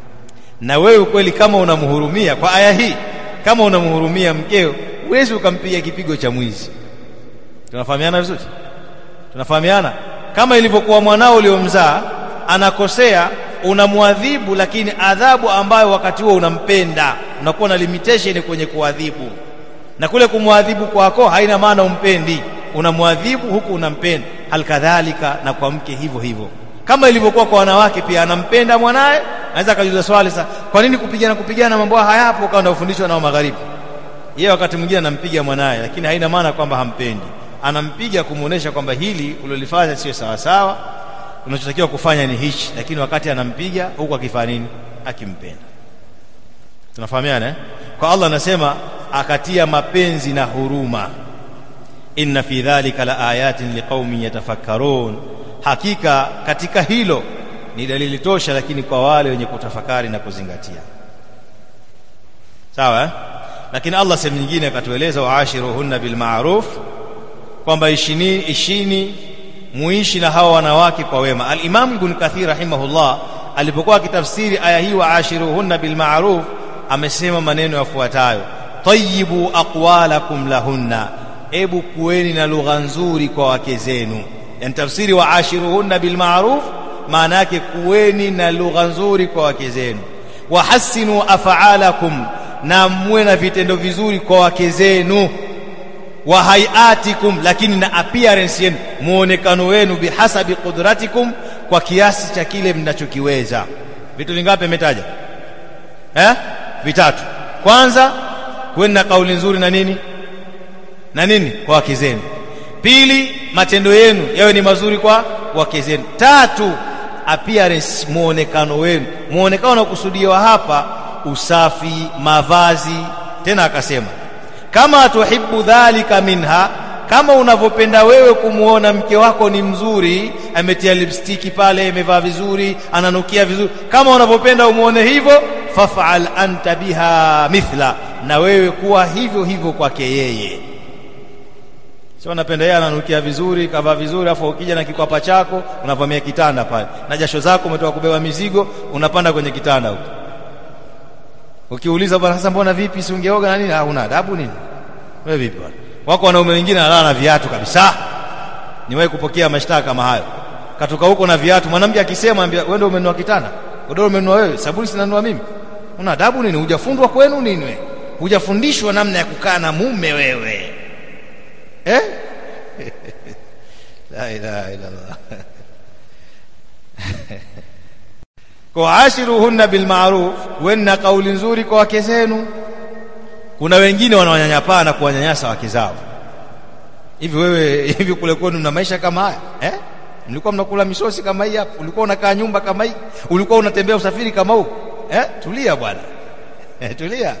Na wewe kweli kama unamhurumia kwa aya hii, kama unamhurumia mkeo, huwezi ukampiga kipigo cha mwizi. Tunafahamiana vizuri? Tunafahamiana? Kama ilivyokuwa mwanao uliomzaa anakosea, unamwadhibu, lakini adhabu ambayo wakati huo unampenda. Unakuwa na limitation kwenye kuadhibu, na kule kumwadhibu kwako haina maana umpendi, unamwadhibu huku unampenda. Halikadhalika na kwa mke hivyo hivyo. Kama ilivyokuwa kwa wanawake pia, anampenda mwanae, anaweza kujiuliza swali, sasa kwa nini kupigana kupigana mambo hayapo kama unafundishwa na magharibi? Yeye wakati mwingine anampiga mwanae, lakini haina maana kwamba hampendi. Anampiga kumuonesha kwamba hili ulilofanya sio sawa sawa, unachotakiwa kufanya ni hichi, lakini wakati anampiga huku akifanya nini, akimpenda. Tunafahamiana eh? Kwa Allah anasema akatia mapenzi na huruma. Inna fi dhalika la ayatin liqaumin yatafakkarun, hakika katika hilo ni dalili tosha, lakini kwa wale wenye kutafakari na kuzingatia. Sawa eh? Lakini Allah sehemu nyingine akatueleza, waashiruhunna bil ma'ruf, kwamba ishini ishini muishi na hawa wanawake kwa wema. Al-Imam Ibn Kathir rahimahullah alipokuwa akitafsiri aya hii, waashiruhunna bil ma'ruf, amesema maneno yafuatayo: tayyibu aqwalakum lahunna, ebu kuweni na lugha nzuri kwa wake zenu. Yani tafsiri waashiruhunna bil ma'ruf maana yake kuweni na lugha nzuri kwa wake zenu. Wahassinu af'alakum, na muwe na vitendo vizuri kwa wake zenu. Wa hayatikum, lakini na appearance yenu, muonekano wenu, bihasabi qudratikum, kwa kiasi cha kile mnachokiweza. Vitu vingapi umetaja? Eh? Vitatu. Kwanza, kuwe na kauli nzuri na nini? Na nini? Kwa wake zenu. Pili, matendo yenu yawe ni mazuri kwa wake zenu. Tatu, appearance, muonekano wenu. Muonekano unakusudiwa hapa usafi, mavazi. Tena akasema, kama tuhibbu dhalika minha, kama unavyopenda wewe kumuona mke wako ni mzuri, ametia lipstick pale, amevaa vizuri, ananukia vizuri, kama unavyopenda umuone hivyo, faf'al anta biha mithla, na wewe kuwa hivyo hivyo kwake yeye. Sio unapenda yeye ananukia vizuri, kavaa vizuri, afu ukija na kikwapa chako unavamia kitanda pale, na jasho zako umetoka kubeba mizigo, unapanda kwenye kitanda huko. Ukiuliza bwana, sasa mbona vipi, si ungeoga na nini? Ah, una adabu nini wewe? Vipi bwana? Wako wanaume wengine analala na viatu kabisa. Niwahi kupokea mashtaka kama hayo, katoka huko na viatu. Mwanamke akisema, ambia wewe ndio umenunua kitanda, godoro umenunua wewe, sabuni sinanunua mimi. Una adabu nini? Hujafundwa kwenu nini wewe? Hujafundishwa namna ya kukaa na mume wewe eh? La ilaha illa Allah. Kwa ashiruhunna bil ma'ruf, wenna kauli nzuri kwa wake zenu. Kuna wengine wanawanyanyapaa na kuwanyanyasa wake zao. Hivi wewe, hivi kule kwenu mna maisha kama haya eh? Mlikuwa mnakula misosi kama hii hapo? Ulikuwa unakaa nyumba kama hii? Ulikuwa unatembea usafiri kama huu eh? Tulia bwana eh, tulia.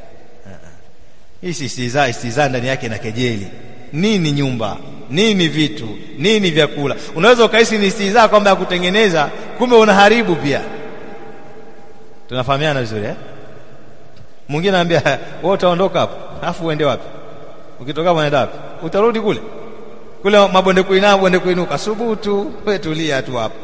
Hii si istiza, istiza ndani yake na kejeli. Nini nyumba, nini vitu, nini vyakula? Unaweza ukahisi ni istiza kwamba ya kutengeneza, kumbe unaharibu pia. Tunafahamiana vizuri eh? Mwingine anambia wewe utaondoka hapo, alafu uende wapi? Ukitoka hapo unaenda wapi? Utarudi kule kule mabonde kuinama, bonde kuinuka. Subutu, wewe tulia tu hapo.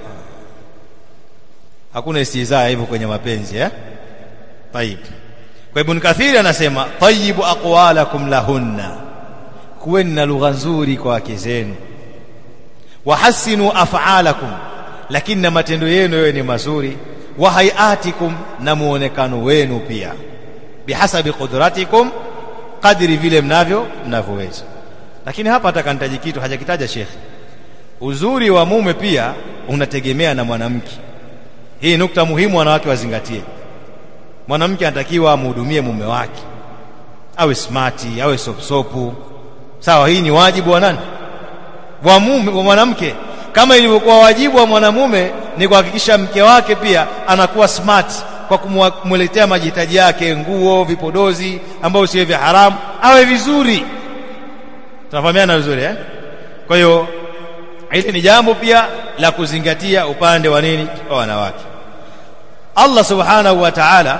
Hakuna istizaa hivyo kwenye mapenzi eh? Tayib. Kwa Ibn Kathir anasema tayyibu aqwalakum lahunna, kuweni na lugha nzuri kwa wake zenu. Wahassinu af'alakum, lakini na matendo yenu yawe ni mazuri. Wa hayatikum, na muonekano wenu pia, bihasabi qudratikum, kadri vile mnavyo mnavyoweza. Lakini hapa nataka nitaje kitu hajakitaja Sheikh. Uzuri wa mume pia unategemea na mwanamke. Hii nukta muhimu wanawake wazingatie. Mwanamke anatakiwa amhudumie mume wake, awe smarti, awe sopsopu. Sawa, hii ni wajibu wa nani? Wa mume, wa mwanamke. Kama ilivyokuwa wajibu wa mwanamume ni kuhakikisha mke wake pia anakuwa smart kwa kumweletea mahitaji yake, nguo, vipodozi ambao sio vya haramu, awe vizuri. Tunafahamiana vizuri eh? Kwa hiyo hili ni jambo pia la kuzingatia upande wa nini, wa wanawake. Allah subhanahu wa ta'ala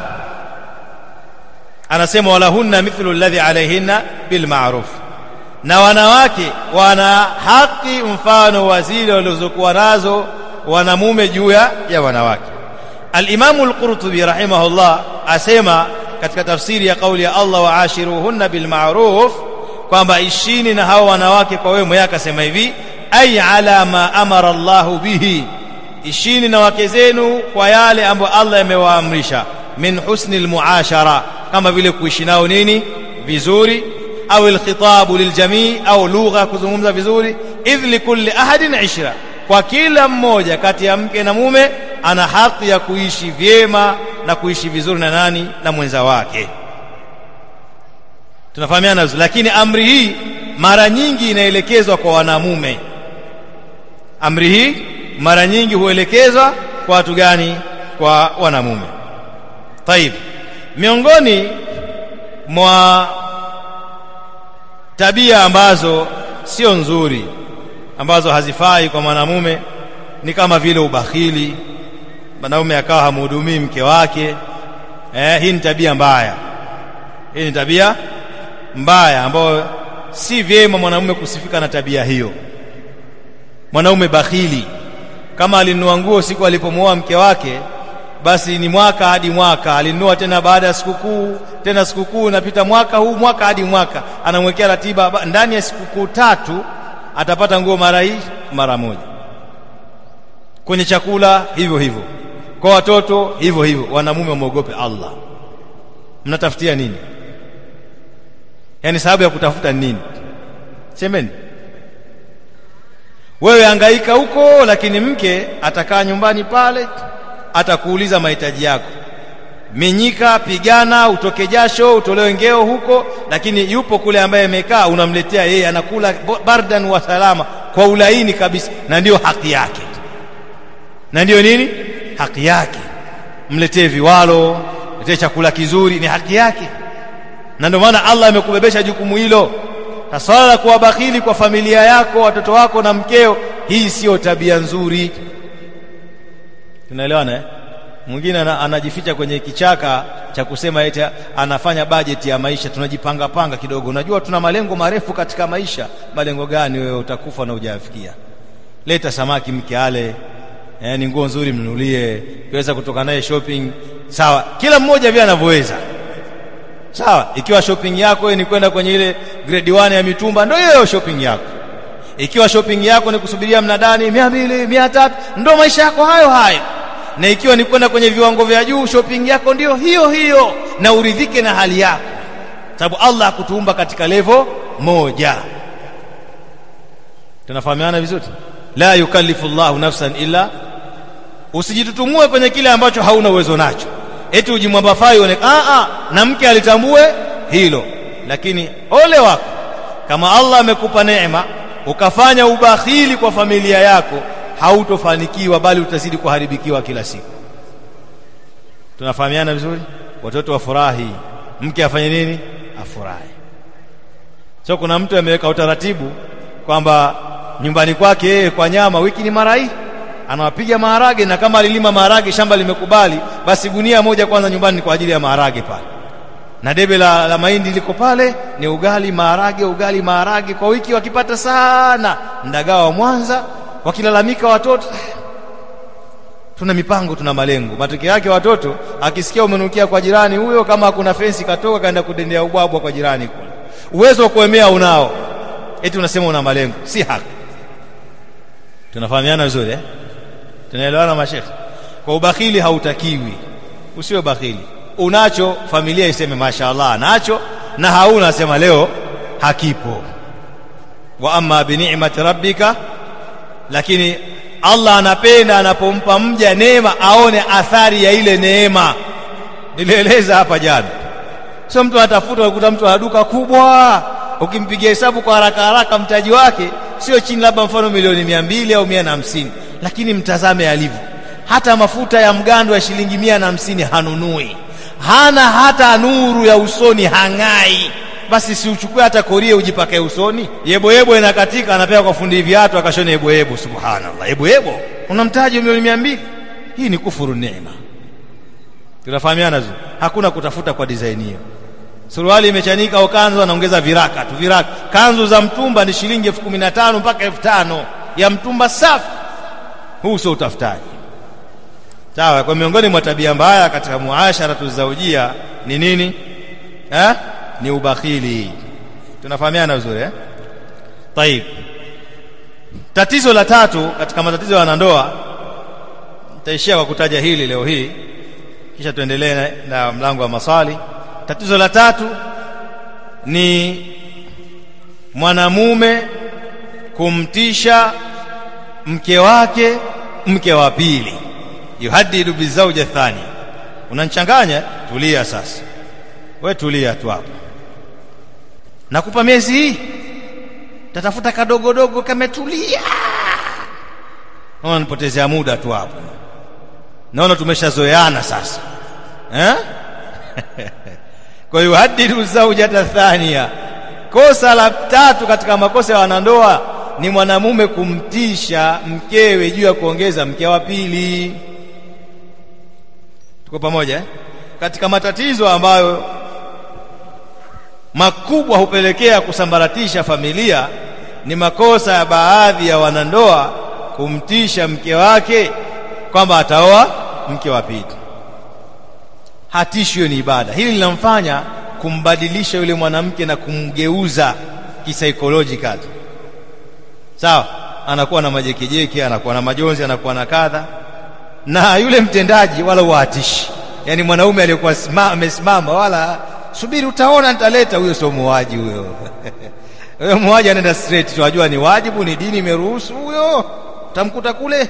anasema walahunna mithlu alladhi alayhinna bil ma'ruf, na wanawake wana haki mfano wa zile walizokuwa nazo wanamume juu ya wanawake. Al-Imam al-Qurtubi rahimahullah asema katika tafsiri ya kauli ya Allah wa ashiruhunna bil ma'ruf, kwamba ishini na hao wanawake kwa wema. Akasema hivi, ay ala ma amara Allah bihi, ishini na wake zenu kwa yale ambayo Allah amewaamrisha, min husni al-muashara, kama vile kuishi nao nini vizuri, au al-khitabu liljamii, au lugha kuzungumza vizuri. Idh likulli ahadin ishra, kwa kila mmoja kati ya mke na mume ana haki ya kuishi vyema na kuishi vizuri na nani, na mwenza wake. Tunafahamiana vizuri. Lakini amri hii mara nyingi inaelekezwa kwa wanamume. Amri hii mara nyingi huelekezwa kwa watu gani? Kwa wanamume. Taib, miongoni mwa tabia ambazo sio nzuri, ambazo hazifai kwa mwanamume, ni kama vile ubakhili. Mwanaume akawa hamhudumii mke wake eh, hii ni tabia mbaya. Hii ni tabia mbaya ambayo si vyema mwanamume kusifika na tabia hiyo. Mwanaume bakhili, kama alinunua nguo siku alipomwoa mke wake, basi ni mwaka hadi mwaka alinunua tena, baada ya sikukuu tena sikukuu, napita mwaka huu mwaka hadi mwaka, anamwekea ratiba, ndani ya sikukuu tatu atapata nguo mara hii mara moja. Kwenye chakula hivyo hivyo, kwa watoto hivyo hivyo. Wanamume wamuogope Allah. Mnatafutia nini? Yaani sababu ya kutafuta nini? Semeni. Wewe hangaika huko, lakini mke atakaa nyumbani pale, atakuuliza mahitaji yako. Menyika, pigana, utoke jasho, utolewe ngeo huko, lakini yupo kule ambaye amekaa, unamletea yeye, anakula bardan wa salama kwa ulaini kabisa, na ndio haki yake. Na ndio nini? Haki yake. Mletee viwalo, mletee chakula kizuri, ni haki yake. Na ndio maana Allah amekubebesha jukumu hilo. Na swala la kuwa bakhili kwa familia yako, watoto wako na mkeo, hii sio tabia nzuri. Tunaelewana eh? Mwingine anajificha kwenye kichaka cha kusema eti anafanya bajeti ya maisha, tunajipanga panga kidogo. Unajua tuna malengo marefu katika maisha. Malengo gani? Wewe utakufa na hujafikia. Leta samaki mke ale, eh, ni nguo nzuri mnunulie, kiweza kutoka naye shopping. Sawa, kila mmoja vile anavyoweza. Sawa, ikiwa shopping yako ni kwenda kwenye ile grade one ya mitumba, ndio hiyo shopping yako. Ikiwa shopping yako ni kusubiria mnadani mia mbili, mia tatu, ndio maisha yako hayo hayo. Na ikiwa ni kwenda kwenye viwango vya juu, shopping yako ndio hiyo hiyo, na uridhike na hali yako, sababu Allah akutuumba katika level moja. Tunafahamiana vizuri? La yukallifu Allahu nafsan illa, usijitutumue kwenye kile ambacho hauna uwezo nacho eti ujimwambafai uone. A a na mke alitambue hilo. Lakini ole wako kama Allah amekupa neema ukafanya ubakhili kwa familia yako, hautofanikiwa bali utazidi kuharibikiwa kila siku. Tunafahamiana vizuri? Watoto wafurahi, mke afanye nini? Afurahi. Sio kuna mtu ameweka utaratibu kwamba nyumbani kwake yeye kwa nyama wiki ni mara hii anawapiga maharage, na kama alilima maharage shamba limekubali, basi gunia moja kwanza nyumbani kwa ajili ya maharage pale, na debe la, la mahindi liko pale, ni ugali maharage, ugali maharage kwa wiki. Wakipata sana ndagaa wa Mwanza, wakilalamika watoto, tuna mipango, tuna malengo. Matokeo yake watoto akisikia umenukia kwa jirani huyo, kama hakuna fensi katoka kaenda kudendea ubwabwa kwa jirani kule, uwezo wa kuemea unao, eti unasema una malengo. Si haki. Tunafahamiana vizuri eh? Tunaelewana mashekhi? Kwa ubakhili hautakiwi. Usiwe bakhili. Unacho, familia iseme mashaallah nacho, na hauna sema leo hakipo. Wa amma bi ni'mati rabbika, lakini Allah anapenda anapompa mja neema aone athari ya ile neema. Nilieleza hapa jana. Sio mtu anatafuta kukuta mtu ana duka kubwa, ukimpigia hesabu kwa haraka haraka mtaji wake sio chini labda mfano milioni mia mbili au mia na hamsini, lakini mtazame alivyo. Hata mafuta ya mgando ya shilingi mia na hamsini hanunui. Hana hata nuru ya usoni, hangai. Basi si uchukue hata koria ujipake usoni? Yebo yebo inakatika, anapewa kwa fundi viatu akashone yebo yebo. Subhanallah, yebo yebo unamtaji milioni mia mbili. Hii ni kufuru neema. Tunafahamiana vizuri? Hakuna kutafuta kwa design hiyo. Suruali imechanika au kanzu anaongeza viraka tu, viraka. Kanzu za mtumba ni shilingi elfu kumi na tano mpaka elfu tano ya mtumba safi. Huu sio utafutaji. Sawa, kwa miongoni mwa tabia mbaya katika muasharatu zaujia ni nini? Eh? Ni ubakhili. Tunafahamiana vizuri eh? Taib. Tatizo la tatu katika matatizo ya wanandoa, nitaishia kwa kutaja hili leo hii, kisha tuendelee na, na mlango wa maswali. Tatizo la tatu ni mwanamume kumtisha mke wake mke wa pili. Yuhaddidu bizawja thani. Unanchanganya? Tulia sasa. Wewe tulia tu hapo. Nakupa miezi hii, tatafuta kadogo dogo kametulia. Naona nipotezea muda tu hapo. Naona tumeshazoeana sasa. Eh? Kwa hiyo hadidu zawjata thania. Kosa la tatu katika makosa ya wanandoa ni mwanamume kumtisha mkewe juu ya kuongeza mke wa pili. Tuko pamoja eh? Katika matatizo ambayo makubwa hupelekea kusambaratisha familia ni makosa ya baadhi ya wanandoa kumtisha mke wake kwamba ataoa mke wa pili. Hatishio ni ibada. Hili linamfanya kumbadilisha yule mwanamke na kumgeuza kisaikolojikali. Sawa, anakuwa na majekejeke, anakuwa na majonzi, anakuwa na kadha, na yule mtendaji wala uhatishi. yani mwanaume aliyekuwa amesimama, wala subiri utaona nitaleta, huyo sio muaji huyo. Huyo muaji anaenda straight, tunajua ni wajibu, ni dini imeruhusu, huyo utamkuta kule.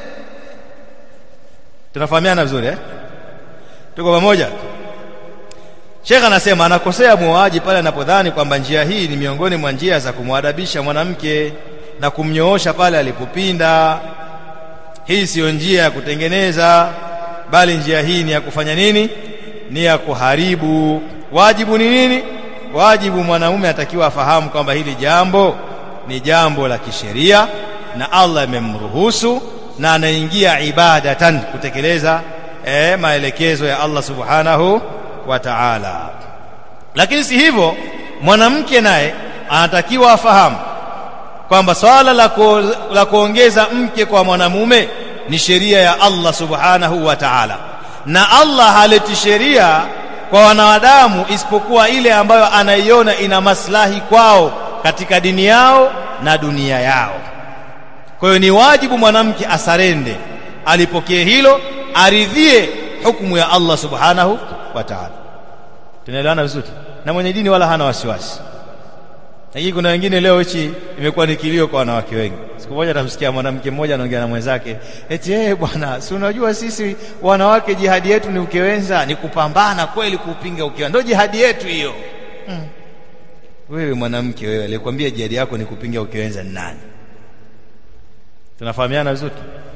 Tunafahamiana vizuri eh? Tuko pamoja? Sheikh anasema anakosea muaji pale anapodhani kwamba njia hii ni miongoni mwa njia za kumwadabisha mwanamke na kumnyoosha pale alipopinda. Hii sio njia ya kutengeneza, bali njia hii ni ya kufanya nini? Ni ya kuharibu. Wajibu ni nini? Wajibu mwanamume atakiwa afahamu kwamba hili jambo ni jambo la kisheria na Allah amemruhusu na anaingia ibadatan, kutekeleza eh, maelekezo ya Allah subhanahu wa ta'ala. Lakini si hivyo, mwanamke naye anatakiwa afahamu kwamba swala la, ku, la kuongeza mke kwa mwanamume ni sheria ya Allah subhanahu wa ta'ala, na Allah haleti sheria kwa wanadamu isipokuwa ile ambayo anaiona ina maslahi kwao katika dini yao na dunia yao. Kwa hiyo ni wajibu mwanamke asarende, alipokee hilo, aridhie hukumu ya Allah subhanahu wa ta'ala. Tunaelewana vizuri? Na mwenye dini wala hana wasiwasi. Lakini kuna wengine leo hichi imekuwa ni kilio kwa wanawake wengi. Siku moja namsikia mwanamke mmoja anaongea na mwenzake, eti eh bwana, si unajua sisi wanawake jihadi yetu ni ukewenza, ni kupambana kweli kupinga ukewenza. Ndio jihadi yetu hiyo. Hmm. Wewe mwanamke wewe, alikwambia jihadi yako ni kupinga ukewenza ni nani? Tunafahamiana vizuri?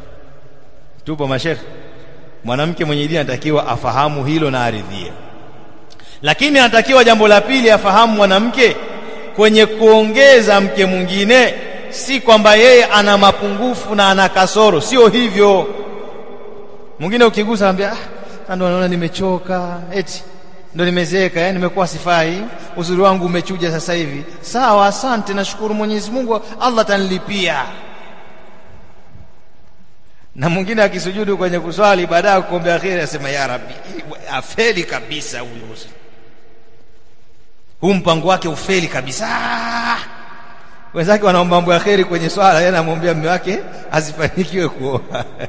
Tupo mashekhi. Mwanamke mwenye dini anatakiwa afahamu hilo na aridhie. Lakini anatakiwa jambo la pili afahamu mwanamke kwenye kuongeza mke mwingine si kwamba yeye ana mapungufu na ana kasoro, sio hivyo. Mwingine ukigusa anambia ah, ndio naona nimechoka, eti ndio nimezeeka, eh nimekuwa sifai, uzuri wangu umechuja sasa hivi. Sawa, asante, nashukuru Mwenyezi Mungu, Allah atanilipia. Na mwingine akisujudu kwenye kuswali baada ya kuombea kheri asema ya Rabbi, afeli kabisa huyo. Huu mpango wake ufeli kabisa. Wenzake wanaomba mambo ya kheri kwenye swala, yeye anamwambia mume wake asifanikiwe kuoa.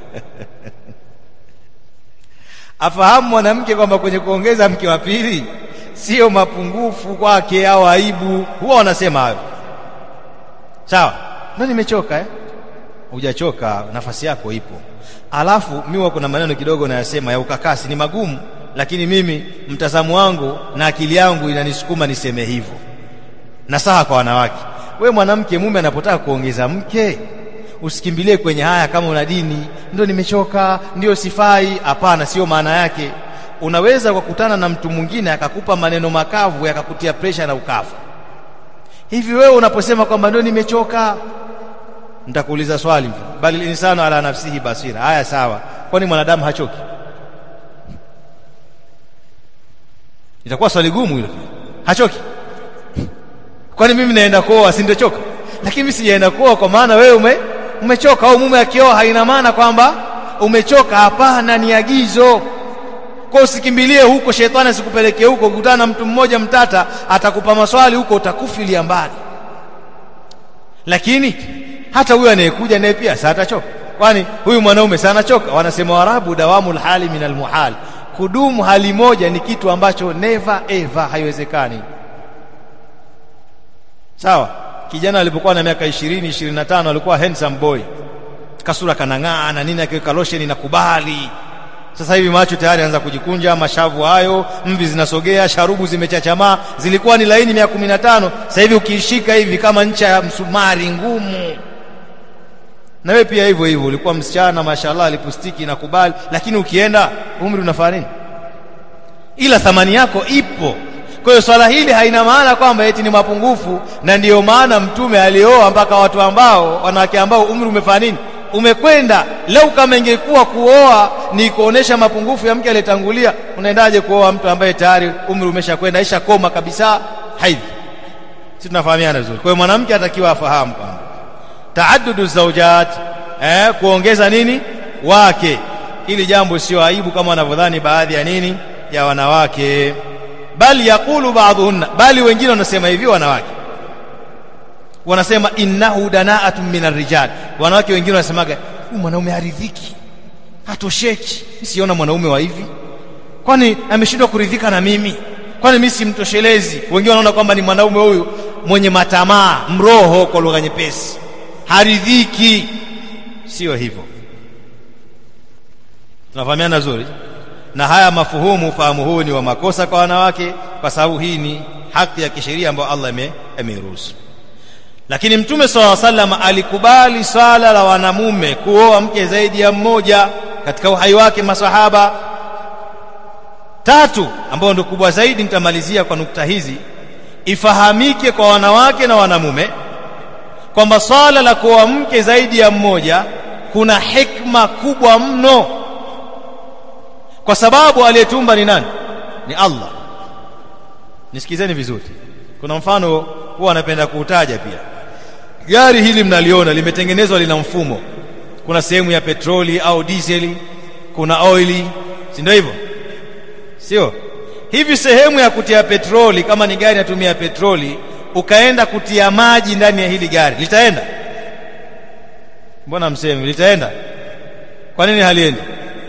Afahamu mwanamke kwamba kwenye kuongeza mke wa pili sio mapungufu kwake au aibu. Huwa wanasema hayo. Sawa, ndio nimechoka eh? Hujachoka, nafasi yako ipo. Alafu mimi kuna maneno kidogo nayasema ya ukakasi, ni magumu, lakini mimi mtazamo wangu na akili yangu inanisukuma niseme hivyo. Nasaha kwa wanawake, we mwanamke, mume anapotaka kuongeza mke usikimbilie kwenye haya kama una dini, ndio nimechoka, ndio sifai. Hapana, sio maana yake. Unaweza kukutana na mtu mwingine akakupa maneno makavu yakakutia pressure na ukafa. Hivi wewe unaposema kwamba ndio nimechoka, nitakuuliza swali, bali insanu ala nafsihi basira. Haya sawa, kwani mwanadamu hachoki? Itakuwa swali gumu hilo. Hachoki? Kwani mimi naenda kuoa si ndio choka? Lakini mimi sijaenda kuoa kwa maana wewe ume umechoka, au mume akioa haina maana kwamba umechoka. Hapana, ni agizo. Kwa usikimbilie huko, shetani asikupeleke huko, kukutana na mtu mmoja mtata atakupa maswali huko, utakufilia mbali. Lakini hata huyu anayekuja naye pia sasa atachoka. Kwani huyu mwanaume sana anachoka. Wanasema Waarabu, dawamul hali minal muhal, kudumu hali moja ni kitu ambacho never ever haiwezekani. Sawa, kijana alipokuwa na miaka ishirini ishirini na tano alikuwa handsome boy, kasura kanang'aa na nini, akiweka lotion inakubali. Sasa hivi macho tayari anaanza kujikunja, mashavu hayo, mvi zinasogea, sharubu zimechachamaa. Zilikuwa ni laini miaka kumi na tano, sasa hivi ukishika hivi kama ncha ya msumari ngumu. Na wewe pia hivyo hivyo, ulikuwa msichana mashallah, lipstick inakubali, lakini ukienda umri unafanya nini? Ila thamani yako ipo. Kwa hiyo swala hili haina maana kwamba eti ni mapungufu, na ndiyo maana mtume alioa mpaka watu ambao wanawake ambao umri umefanya nini? Umekwenda. Leo kama ingekuwa kuoa ni kuonesha mapungufu ya mke aliyetangulia, unaendaje kuoa mtu ambaye tayari umri umeshakwenda, aisha koma kabisa? Haidhi. Sisi tunafahamiana vizuri. Kwa hiyo mwanamke atakiwa afahamu kwamba taaddudu zawjat, eh kuongeza nini wake, ili jambo sio aibu kama wanavyodhani baadhi ya nini ya wanawake. Bali yakulu baadhunna, bali wengine wanasema hivi wanawake, wanasema innahu dana'atun minar rijal. Wanawake wengine wanasemaga huyu mwanaume haridhiki, hatosheki. Siona mwanaume wa hivi, kwani ameshindwa kuridhika na mimi? Kwani mimi simtoshelezi? Wengine wanaona kwamba ni mwanaume huyu mwenye matamaa, mroho kwa lugha nyepesi, haridhiki. Sio hivyo. Tunafahamiana vizuri. Na haya mafuhumu, fahamu huu ni wa makosa kwa wanawake, kwa sababu hii ni haki ya kisheria ambayo Allah ameruhusu. Lakini Mtume sallallahu alaihi wasallam alikubali swala la wanamume kuoa mke zaidi ya mmoja katika uhai wake masahaba. Tatu, ambao ndio kubwa zaidi, nitamalizia kwa nukta hizi. Ifahamike kwa wanawake na wanamume kwamba swala la kuoa mke zaidi ya mmoja kuna hikma kubwa mno, kwa sababu aliyetumba ni nani? Ni Allah. Nisikizeni vizuri. Kuna mfano huwa anapenda kuutaja pia. Gari hili mnaliona limetengenezwa, lina mfumo. Kuna sehemu ya petroli au diesel, kuna oili, si ndio hivyo? Sio? Hivi sehemu ya kutia petroli, kama ni gari inatumia petroli, ukaenda kutia maji ndani ya hili gari, litaenda? Mbona mseme litaenda? Kwa nini haliendi?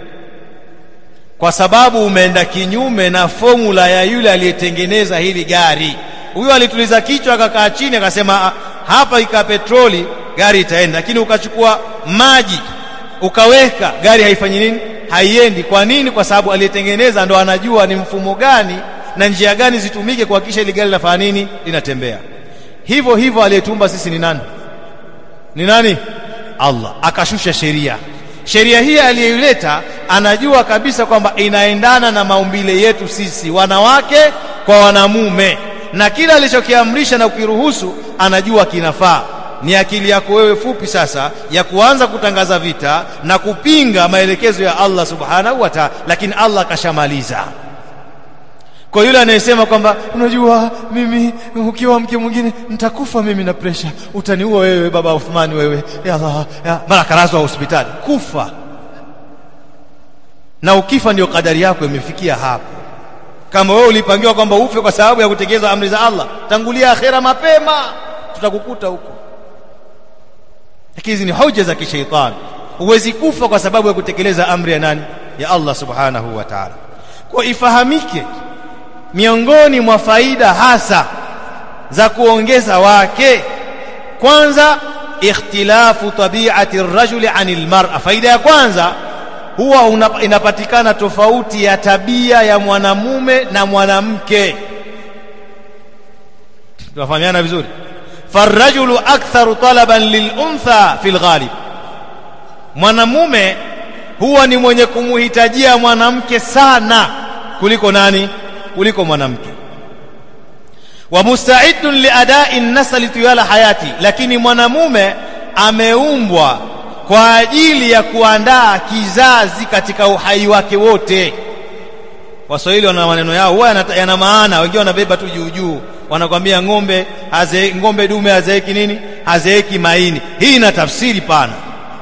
Kwa sababu umeenda kinyume na formula ya yule aliyetengeneza hili gari. Huyo alituliza kichwa akakaa chini akasema hapa ika petroli gari itaenda, lakini ukachukua maji ukaweka, gari haifanyi nini? Haiendi. Kwa nini? Kwa sababu aliyetengeneza ndo anajua ni mfumo gani na njia gani zitumike kuhakikisha ile gari linafanya nini, linatembea. Hivyo hivyo aliyetumba sisi ni nani? Ni nani? Allah. Akashusha sheria. Sheria hii aliyoileta anajua kabisa kwamba inaendana na maumbile yetu sisi wanawake kwa wanamume, na kila alichokiamrisha na kukiruhusu anajua kinafaa. Ni akili yako wewe fupi sasa ya kuanza kutangaza vita na kupinga maelekezo ya Allah subhanahu wa ta'ala, lakini Allah kashamaliza. Kwa yule anayesema kwamba unajua mimi ukiwa mke mwingine nitakufa mimi na pressure, utaniua wewe baba Uthmani wewe, ya Allah, ya mara karazwa hospitali, kufa. Na ukifa ndio kadari yako imefikia hapo. Kama wewe ulipangiwa kwamba ufe kwa sababu ya kutekeleza amri za Allah, tangulia akhera mapema, tutakukuta huko. Lakini hizi ni hoja za kishaitani. Huwezi kufa kwa sababu ya kutekeleza amri ya nani? Ya Allah subhanahu wa ta'ala. Kwa ifahamike, miongoni mwa faida hasa za kuongeza wake, kwanza ikhtilafu tabi'ati ar-rajuli 'anil mar'a. Faida ya kwanza, huwa inapatikana tofauti ya tabia ya mwanamume na mwanamke. Tunafahamiana vizuri. Farrajulu aktharu talaban liluntha fil ghalib. Mwanamume huwa ni mwenye kumuhitajia mwanamke sana kuliko nani? Kuliko mwanamke. Wa musta'idun liada'i an-nasl tuyala hayati. Lakini mwanamume ameumbwa kwa ajili ya kuandaa kizazi katika uhai wake wote. Waswahili wana maneno yao huwa yana maana, wengine wanabeba tu juu juu, wanakuambia ng'ombe haze ng'ombe dume hazeeki nini? Hazeeki maini. Hii ina tafsiri pana.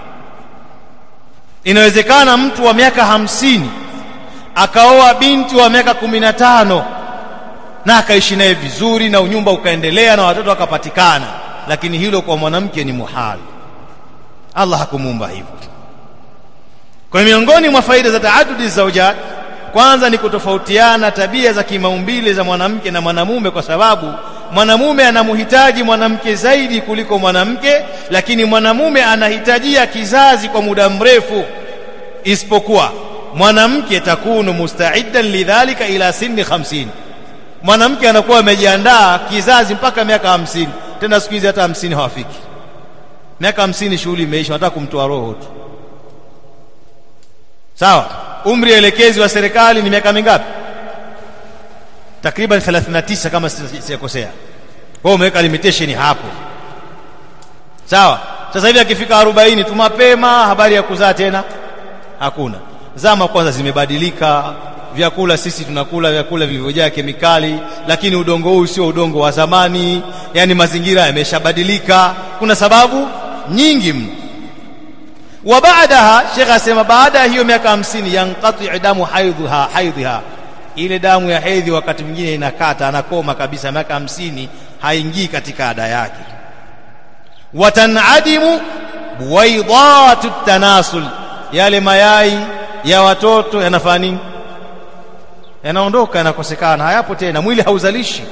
Inawezekana mtu wa miaka hamsini akaoa binti wa miaka kumi na tano na akaishi naye vizuri na unyumba ukaendelea na watoto wakapatikana, lakini hilo kwa mwanamke ni muhali. Allah hakumuumba hivyo. Kwa miongoni mwa faida za taadudi zawjat, kwanza ni kutofautiana tabia za kimaumbile za mwanamke na mwanamume, kwa sababu mwanamume anamhitaji mwanamke zaidi kuliko mwanamke, lakini mwanamume anahitajia kizazi kwa muda mrefu. Isipokuwa mwanamke takunu musta'iddan lidhalika ila sinni hamsini. Mwanamke anakuwa amejiandaa kizazi mpaka miaka hamsini. Tena siku hizi hata hamsini hawafiki. Miaka hamsini shughuli imeisha, wanataka kumtoa roho tu. Sawa? Umri elekezi wa serikali ni miaka mingapi? Takriban thelathini na tisa kama sijakosea. Wao umeweka limitation hapo. Sawa? Sasa hivi akifika arobaini tu mapema, habari ya kuzaa tena hakuna. Zama kwanza zimebadilika, vyakula sisi tunakula vyakula vilivyojaa kemikali, lakini udongo huu sio udongo wa zamani, yani mazingira yameshabadilika. Kuna sababu nyingi mno. Wa baadaha, Sheikh asema baada hiyo miaka hamsini yanqati damu haidha haidha, ile damu ya hedhi wakati mwingine inakata, anakoma kabisa. Miaka hamsini haingii katika ada yake. Watanadimu buwaidatu tanasul, yale mayai ya watoto yanafanya nini? yanaondoka, yanakosekana, hayapo tena, mwili hauzalishi.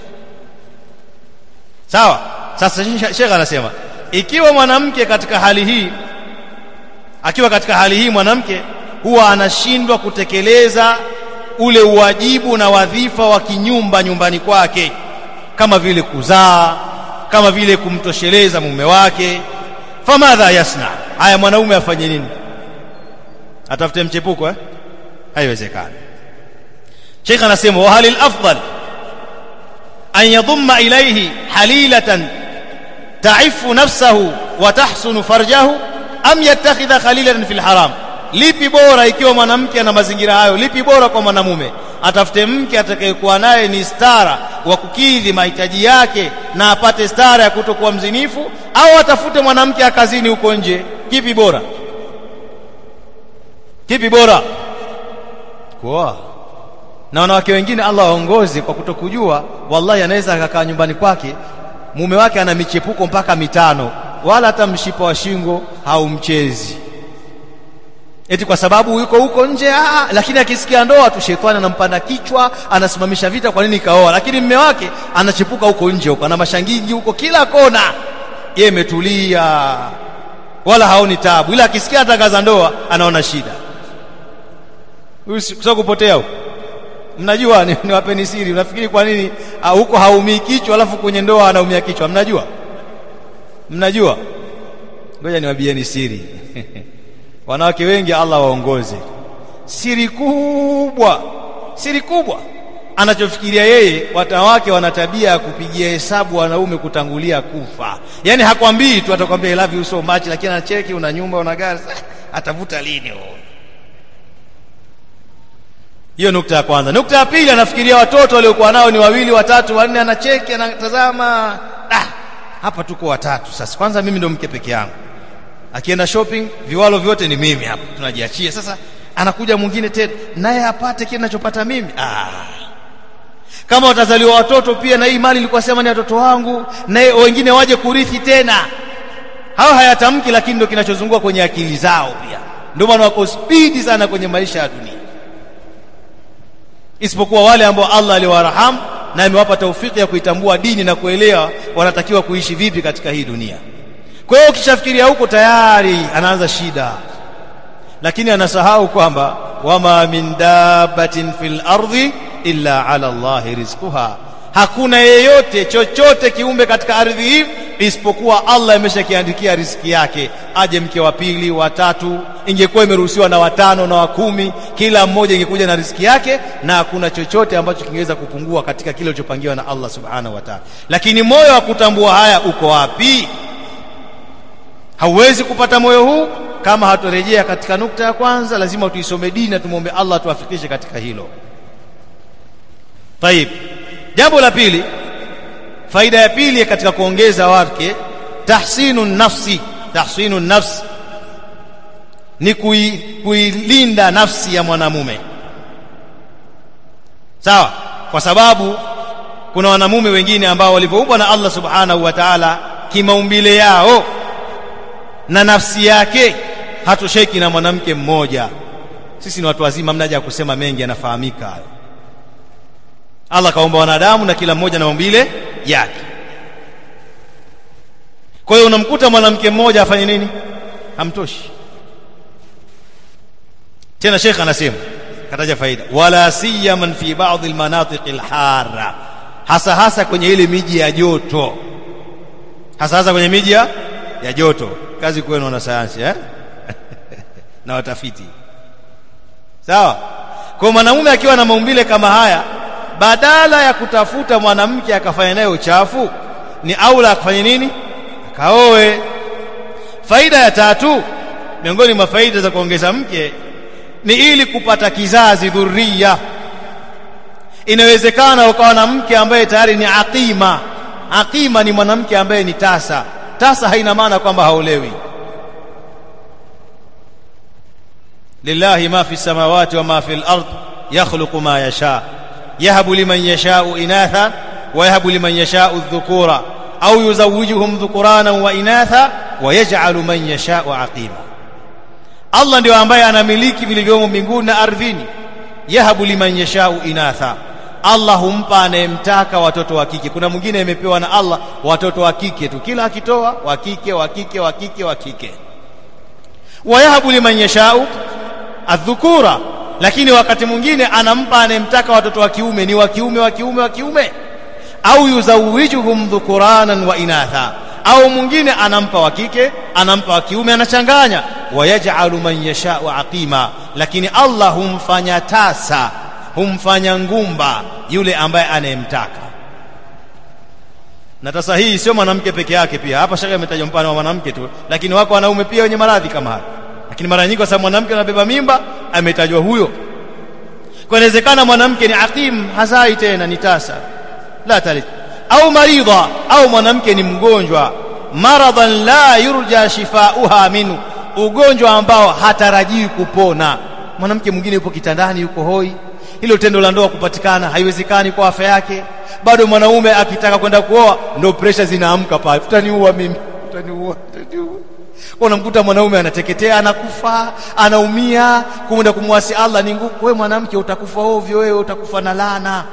Sawa? Sasa Sheikh anasema ikiwa mwanamke katika hali hii, akiwa katika hali hii mwanamke huwa anashindwa kutekeleza ule uwajibu na wadhifa wa kinyumba nyumbani kwake, kama vile kuzaa, kama vile kumtosheleza mume wake, famadha yasna, haya mwanaume afanye nini? Atafute mchepuko eh? Haiwezekani. Sheikh anasema wa halil afdal an yadhumma ilayhi halilatan ta'ifu nafsahu wa tahsunu farjahu am yattakhidha khalilatan fil haram. Lipi bora ikiwa mwanamke ana mazingira hayo? Lipi bora kwa mwanamume? Atafute mke atakayekuwa naye ni stara wa kukidhi mahitaji yake na apate stara ya kutokuwa mzinifu, au atafute mwanamke akazini huko nje? Kipi bora? Kipi bora? Kwa na wanawake wengine Allah waongoze kwa kutokujua, wallahi anaweza akakaa nyumbani kwake mume wake ana michepuko mpaka mitano, wala hata mshipa wa shingo haumchezi, eti kwa sababu yuko huko nje. Ah, lakini akisikia ndoa tu shetani anampanda kichwa, anasimamisha vita, kwa nini kaoa? Lakini mume wake anachepuka huko nje, huko ana mashangiji huko kila kona, yeye ametulia wala haoni taabu, ila akisikia atangaza ndoa anaona shida. Huyu sio kupotea huko. Mnajua ni, ni wapeni siri, unafikiri kwa nini huko haumii kichwa alafu kwenye ndoa anaumia kichwa? Mnajua? Mnajua? Ngoja niwaambieni siri. Wanawake wengi Allah waongoze. Siri kubwa, siri kubwa anachofikiria yeye, wanawake wana tabia ya kupigia hesabu wanaume kutangulia kufa. Yaani hakwambii tu, atakwambia I love you so much, lakini anacheki una nyumba una gari, atavuta lini huo? Hiyo nukta ya kwanza. Nukta ya pili, anafikiria watoto waliokuwa nao ni wawili, watatu, wanne, anacheki, anatazama, ah, hapa tuko watatu sasa, kwanza mimi ndo mke peke yangu. Akienda shopping viwalo vyote ni mimi hapa, tunajiachia. Sasa anakuja mwingine tena naye apate kile ninachopata mimi. Ah, kama watazaliwa watoto pia na hii mali ilikuwa sema ni watoto wangu, na wengine waje kurithi tena. Hao hayatamki, lakini ndio kinachozunguka kwenye akili zao pia. Ndio maana wako speed sana kwenye maisha ya dunia, isipokuwa wale ambao Allah aliwarahamu na amewapa taufiki ya kuitambua dini na kuelewa wanatakiwa kuishi vipi katika hii dunia. Kwa hiyo ukishafikiria huko tayari anaanza shida, lakini anasahau kwamba wama min dabbatin fil ardi illa ala Allahi rizquha, hakuna yeyote chochote kiumbe katika ardhi hii isipokuwa Allah ameshakiandikia riziki yake. Aje mke wa pili, wa tatu, ingekuwa imeruhusiwa na watano na wa kumi, kila mmoja ingekuja na riziki yake, na hakuna chochote ambacho kingeweza kupungua katika kile kilichopangiwa na Allah subhanahu wa ta'ala. Lakini moyo wa kutambua haya uko wapi? Hauwezi kupata moyo huu kama hatorejea katika nukta ya kwanza. Lazima tuisome dini na tumuombe Allah tuafikishe katika hilo. Taib, jambo la pili, faida ya pili katika kuongeza wake, tahsinun nafsi. Tahsinun nafsi ni kuilinda nafsi ya mwanamume. Sawa? Kwa sababu kuna wanamume wengine ambao walivyoumbwa na Allah subhanahu wa ta'ala kimaumbile yao na nafsi yake hatosheki na mwanamke mmoja. Sisi ni watu wazima, mnaja kusema mengi, yanafahamika hayo. Allah kaumba wanadamu na kila mmoja na maumbile yake. Kwa hiyo unamkuta mwanamke mmoja afanye nini? Hamtoshi. Tena Sheikh anasema, kataja faida, wala siyaman fi ba'd almanatiq alharra, hasa hasa kwenye ile miji ya joto, hasa hasa kwenye miji ya joto. Kazi kwenu na sayansi eh na watafiti. Sawa? Kwa mwanamume akiwa na maumbile kama haya, badala ya kutafuta mwanamke akafanya naye uchafu, ni aula akafanya nini? Akaoe. Faida ya tatu miongoni mwa faida za kuongeza mke ni ili kupata kizazi, dhuria. Inawezekana ukawa na mke ambaye tayari ni aqima. Aqima ni mwanamke ambaye ni tasa. Tasa haina maana kwamba haolewi. Lillahi ma fi samawati wa ma fi al-ard yakhluqu ma yasha yahabu liman yasha'u inatha wa yahabu liman yasha'u adh-dhukura au yuzawwijuhum dhukurana wa inatha wa yaj'alu man yasha'u aqima. Allah ndio ambaye anamiliki vilivyomo mbinguni na ardhini, yahabu liman yashau inatha, Allah humpa anayemtaka watoto wa kike. Kuna mwingine amepewa na Allah watoto wa kike tu, kila akitoa wa kike wa kike wa kike wa kike. Wa yahabu liman yashau adh-dhukura, lakini wakati mwingine anampa anayemtaka watoto wa kiume, ni wa kiume wa kiume wa kiume. Au yuzawijuhum dhukuranan wa inatha, au mwingine anampa wa kike anampa wa kiume, anachanganya. Wayaj'alu man yasha'u aqima, lakini Allah humfanya tasa, humfanya ngumba yule ambaye anayemtaka. Na tasa hii sio mwanamke peke yake, pia hapa shaka ametaja mfano wa mwanamke tu, lakini wako wanaume pia wenye maradhi kama haya. Lakini mara nyingi kwa sababu mwanamke anabeba mimba ametajwa huyo. Kwa inawezekana mwanamke ni aqim, hazai tena, ni tasa la talid, au maridha, au mwanamke ni mgonjwa, maradan la yurja shifauha minhu, ugonjwa ambao hatarajiwi kupona. Mwanamke mwingine yupo kitandani, yuko hoi, hilo tendo la ndoa kupatikana haiwezekani kwa afya yake. Bado mwanaume akitaka kwenda kuoa ndio pressure zinaamka pale, tutaniua mimi, tutaniua, tutaniua. Kwa unamkuta mwanaume anateketea, anakufa, anaumia, kwenda kumwasi Allah ni ngumu. Wewe mwanamke utakufa ovyo, wewe utakufa na laana.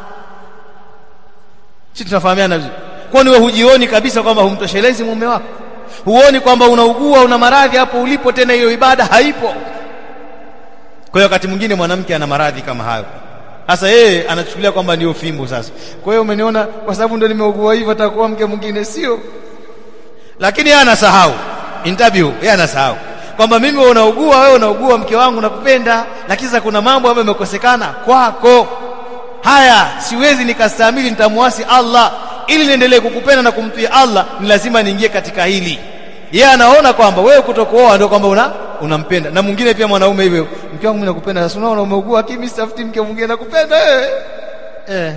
Sisi tunafahamiana vizuri. Kwani wewe hujioni kabisa kwamba humtoshelezi mume wako? Huoni kwamba unaugua, una maradhi hapo ulipo, tena hiyo ibada haipo? Kwa hiyo wakati mwingine mwanamke ana maradhi kama hayo, sasa yeye anachukulia kwamba ndio fimbo sasa. Kwa hiyo umeniona, kwa sababu ndio nimeugua hivyo atakuwa mke mwingine, sio? Lakini yeye anasahau interview, yeye anasahau kwamba mimi unaugua, wewe unaugua, mke wangu nakupenda, lakini sasa kuna mambo ambayo yamekosekana kwako. Haya siwezi nikastahimili, nitamuasi Allah. Ili niendelee kukupenda na kumtii Allah ni lazima niingie katika hili. Yeye anaona kwamba wewe kutokooa ndio kwamba una unampenda. Na mwingine pia mwanaume hivyo, mke wangu mimi nakupenda, sasa unaona umeugua, kimi sitafuti mke mwingine nakupenda wewe. Eh.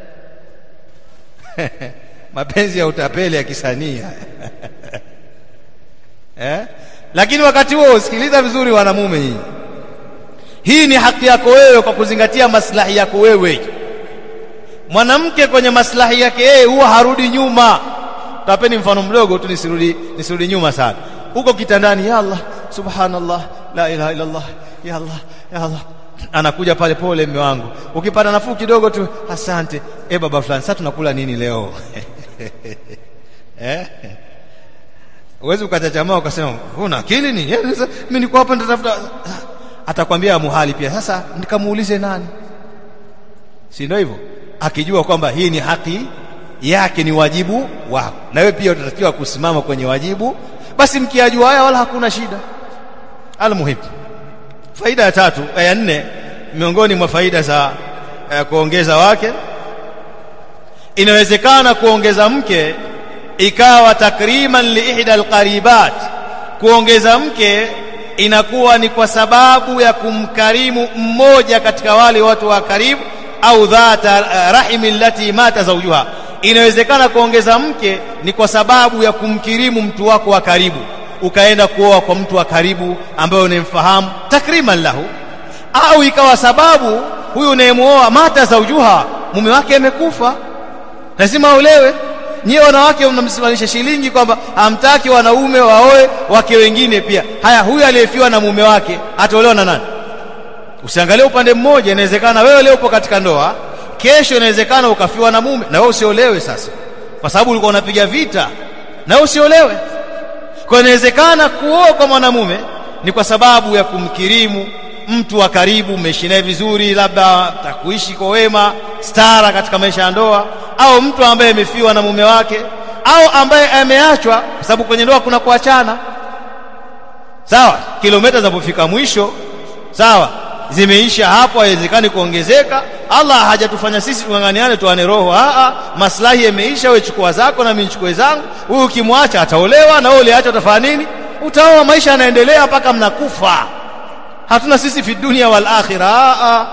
Mapenzi ya utapeli ya kisanii. Eh? Lakini wakati huo sikiliza vizuri wanamume, hii hii ni haki yako wewe kwa kuzingatia maslahi yako wewe. Mwanamke kwenye maslahi yake yeye huwa harudi nyuma. Tapeni mfano mdogo tu, nisirudi nisirudi nyuma sana. Huko kitandani, ya Allah, subhanallah, la ilaha illa Allah, ya Allah, ya Allah. Anakuja pale, pole mume wangu. Ukipata nafuu kidogo tu, asante. Eh baba fulani, sasa tunakula nini leo? Eh? Uwezi ukachachamaa ukasema huna akili nini? Mimi niko hapa natafuta. Atakwambia muhali pia. Sasa nikamuulize nani? Si ndio hivyo? Akijua kwamba hii ni haki yake, ni wajibu wako, na wewe pia utatakiwa kusimama kwenye wajibu, basi mkiajua haya wala hakuna shida. Almuhim, faida ya tatu, ya nne miongoni mwa faida za eh, kuongeza wake, inawezekana kuongeza mke ikawa takriman li ihda alqaribat. Kuongeza mke inakuwa ni kwa sababu ya kumkarimu mmoja katika wale watu wa karibu, au dhata rahimi allati mata zawjuha. Inawezekana kuongeza mke ni kwa sababu ya kumkirimu mtu wako wa karibu, ukaenda kuoa kwa mtu wa karibu ambaye unemfahamu takriman lahu, au ikawa sababu huyu unayemuoa mata zawjuha, mume wake amekufa, lazima aolewe. Nyie wanawake mnamsimamisha shilingi kwamba hamtaki wanaume waoe wake wengine pia. Haya, huyu aliyefiwa na mume wake ataolewa na nani? Usiangalie upande mmoja. Inawezekana wewe leo upo katika ndoa, kesho inawezekana ukafiwa na mume na wewe usiolewe sasa, kwa sababu ulikuwa unapiga vita na wewe usiolewe. Kwa inawezekana kuoa kwa mwanamume ni kwa sababu ya kumkirimu mtu wa karibu, umeishi naye vizuri, labda takuishi kwa wema, stara katika maisha ya ndoa, au mtu ambaye amefiwa na mume wake, au ambaye ameachwa, kwa sababu kwenye ndoa kuna kuachana. Sawa, kilomita zinapofika mwisho, sawa, zimeisha hapo, haiwezekani kuongezeka. Allah hajatufanya sisi tung'ang'aniane tuane roho. Aa, maslahi yameisha, wewe chukua zako na mimi nichukue zangu. Huyu ukimwacha ataolewa, na wewe uliacha utafanya nini? Utaoa, maisha yanaendelea mpaka mnakufa. Hatuna sisi fi dunia wal akhirah. Aa,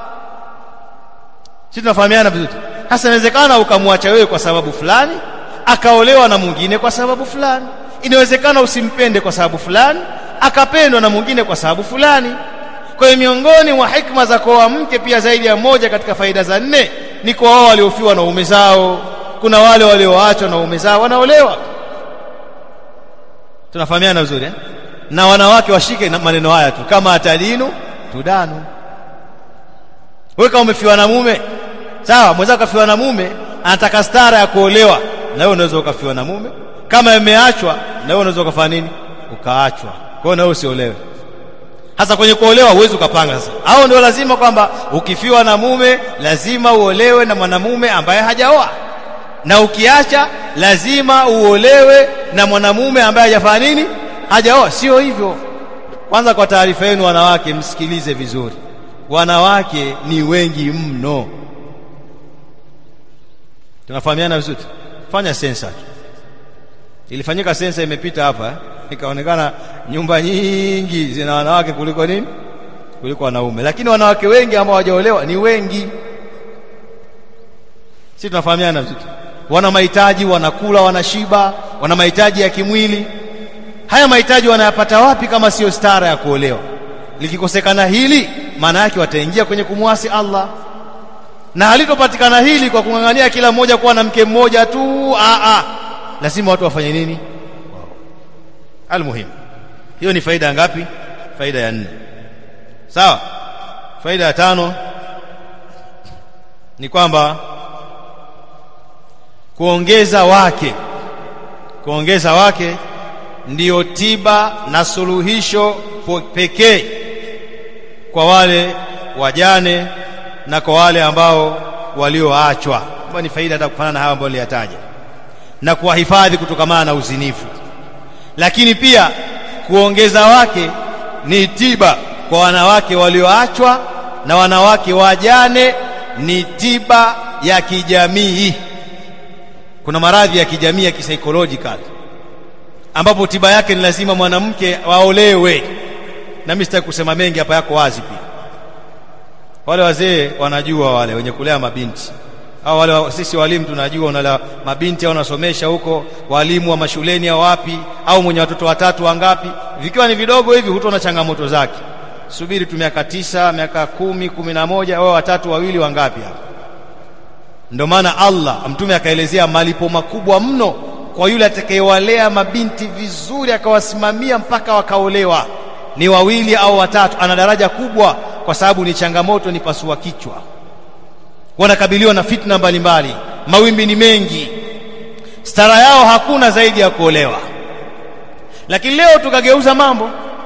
sisi tunafahamiana vizuri. Hasa inawezekana ukamwacha wewe kwa sababu fulani, akaolewa na mwingine kwa sababu fulani. Inawezekana usimpende kwa sababu fulani, akapendwa na mwingine kwa sababu fulani. Kwa hiyo miongoni mwa hikma za kuoa mke pia zaidi ya moja katika faida za nne ni kwa wao waliofiwa na waume zao. Kuna wale walioachwa na waume zao wanaolewa. Tunafahamiana vizuri eh? Na wanawake washike maneno haya tu, kama atadinu tudanu. Wewe kama umefiwa na mume, sawa, mwenzako kafiwa na mume, anataka stara ya kuolewa, na wewe unaweza ukafiwa na mume. Kama umeachwa, na wewe unaweza ukafanya nini? Ukaachwa. Kwa hiyo na wewe usiolewe. Hasa kwenye kuolewa huwezi ukapanga sasa. Hao ndio lazima kwamba ukifiwa na mume lazima uolewe na mwanamume ambaye hajaoa. Na ukiacha lazima uolewe na mwanamume ambaye hajafanya nini? Hajaoa. Sio hivyo. Kwanza kwa taarifa yenu wanawake, msikilize vizuri. Wanawake ni wengi mno. Tunafahamiana vizuri. Fanya sensa. Ilifanyika sensa imepita hapa, eh? Ikaonekana nyumba nyingi zina wanawake kuliko nini? Kuliko wanaume. Lakini wanawake wengi ambao hawajaolewa ni wengi. Sisi tunafahamiana vizuri. Wana mahitaji, wanakula, wanashiba, wana mahitaji ya kimwili. Haya mahitaji wanayapata wapi kama sio stara ya kuolewa? Likikosekana hili, maana yake wataingia kwenye kumwasi Allah. Na halitopatikana hili kwa kungangania kila mmoja kuwa na mke mmoja tu, a a. Lazima watu wafanye nini? Almuhim. Hiyo ni faida ngapi? Faida ya nne. Sawa? Faida ya tano ni kwamba kuongeza wake kuongeza wake ndiyo tiba na suluhisho pekee kwa wale wajane na kwa wale ambao walioachwa. Kwa ni faida hata kufanana na hawa ambao niliyataja, na kuwahifadhi kutokamana na uzinifu. Lakini pia kuongeza wake ni tiba kwa wanawake walioachwa na wanawake wajane, ni tiba ya kijamii. Kuna maradhi ya kijamii ya kisaikolojikal ambapo tiba yake ni lazima mwanamke waolewe. Na mimi sitaki kusema mengi hapa, yako wazi pia. Wale wazee wanajua, wale wenye kulea mabinti au wale sisi walimu tunajua, unala mabinti au unasomesha huko, walimu wa mashuleni au wapi, au mwenye watoto watatu wangapi, vikiwa ni vidogo hivi hutona changamoto zake. Subiri tu miaka tisa, miaka kumi, kumi na moja, wao watatu wawili wangapi hapa. Ndio maana Allah mtume akaelezea malipo makubwa mno kwa yule atakayewalea mabinti vizuri, akawasimamia mpaka wakaolewa. Ni wawili au watatu, ana daraja kubwa, kwa sababu ni changamoto, ni pasua kichwa. Wanakabiliwa na fitna mbalimbali, mawimbi ni mengi, stara yao hakuna zaidi ya kuolewa. Lakini leo tukageuza mambo.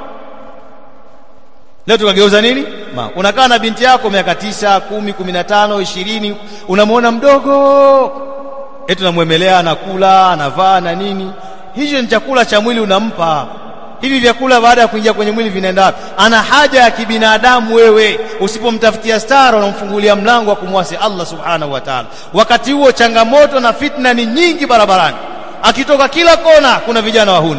Leo tukageuza nini? Ma, unakaa na binti yako miaka tisa, kumi, kumi na tano, ishirini, unamuona mdogo. Eti unamwemelea, anakula, anavaa na nini. Hicho ni chakula cha mwili unampa. Hivi vyakula baada ya kuingia kwenye mwili vinaenda wapi? Ana haja ya kibinadamu wewe. Usipomtafutia stara unamfungulia mlango wa kumwasi Allah subhanahu wa ta'ala. Wakati huo changamoto na fitna ni nyingi barabarani. Akitoka kila kona kuna vijana wahuni.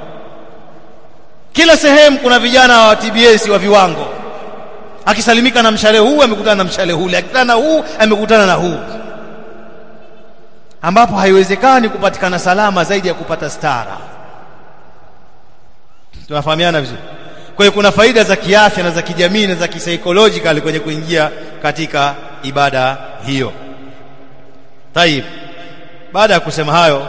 Kila sehemu kuna vijana wa T B S wa viwango. Akisalimika na mshale huu amekutana na mshale ule, akikutana na huu amekutana na huu. Ambapo haiwezekani kupatikana salama zaidi ya kupata stara. Tunafahamiana vizuri. Kwa hiyo kuna faida za kiafya na za kijamii na za kisaikolojikali kwenye kuingia katika ibada hiyo. Tayib. Baada ya kusema hayo,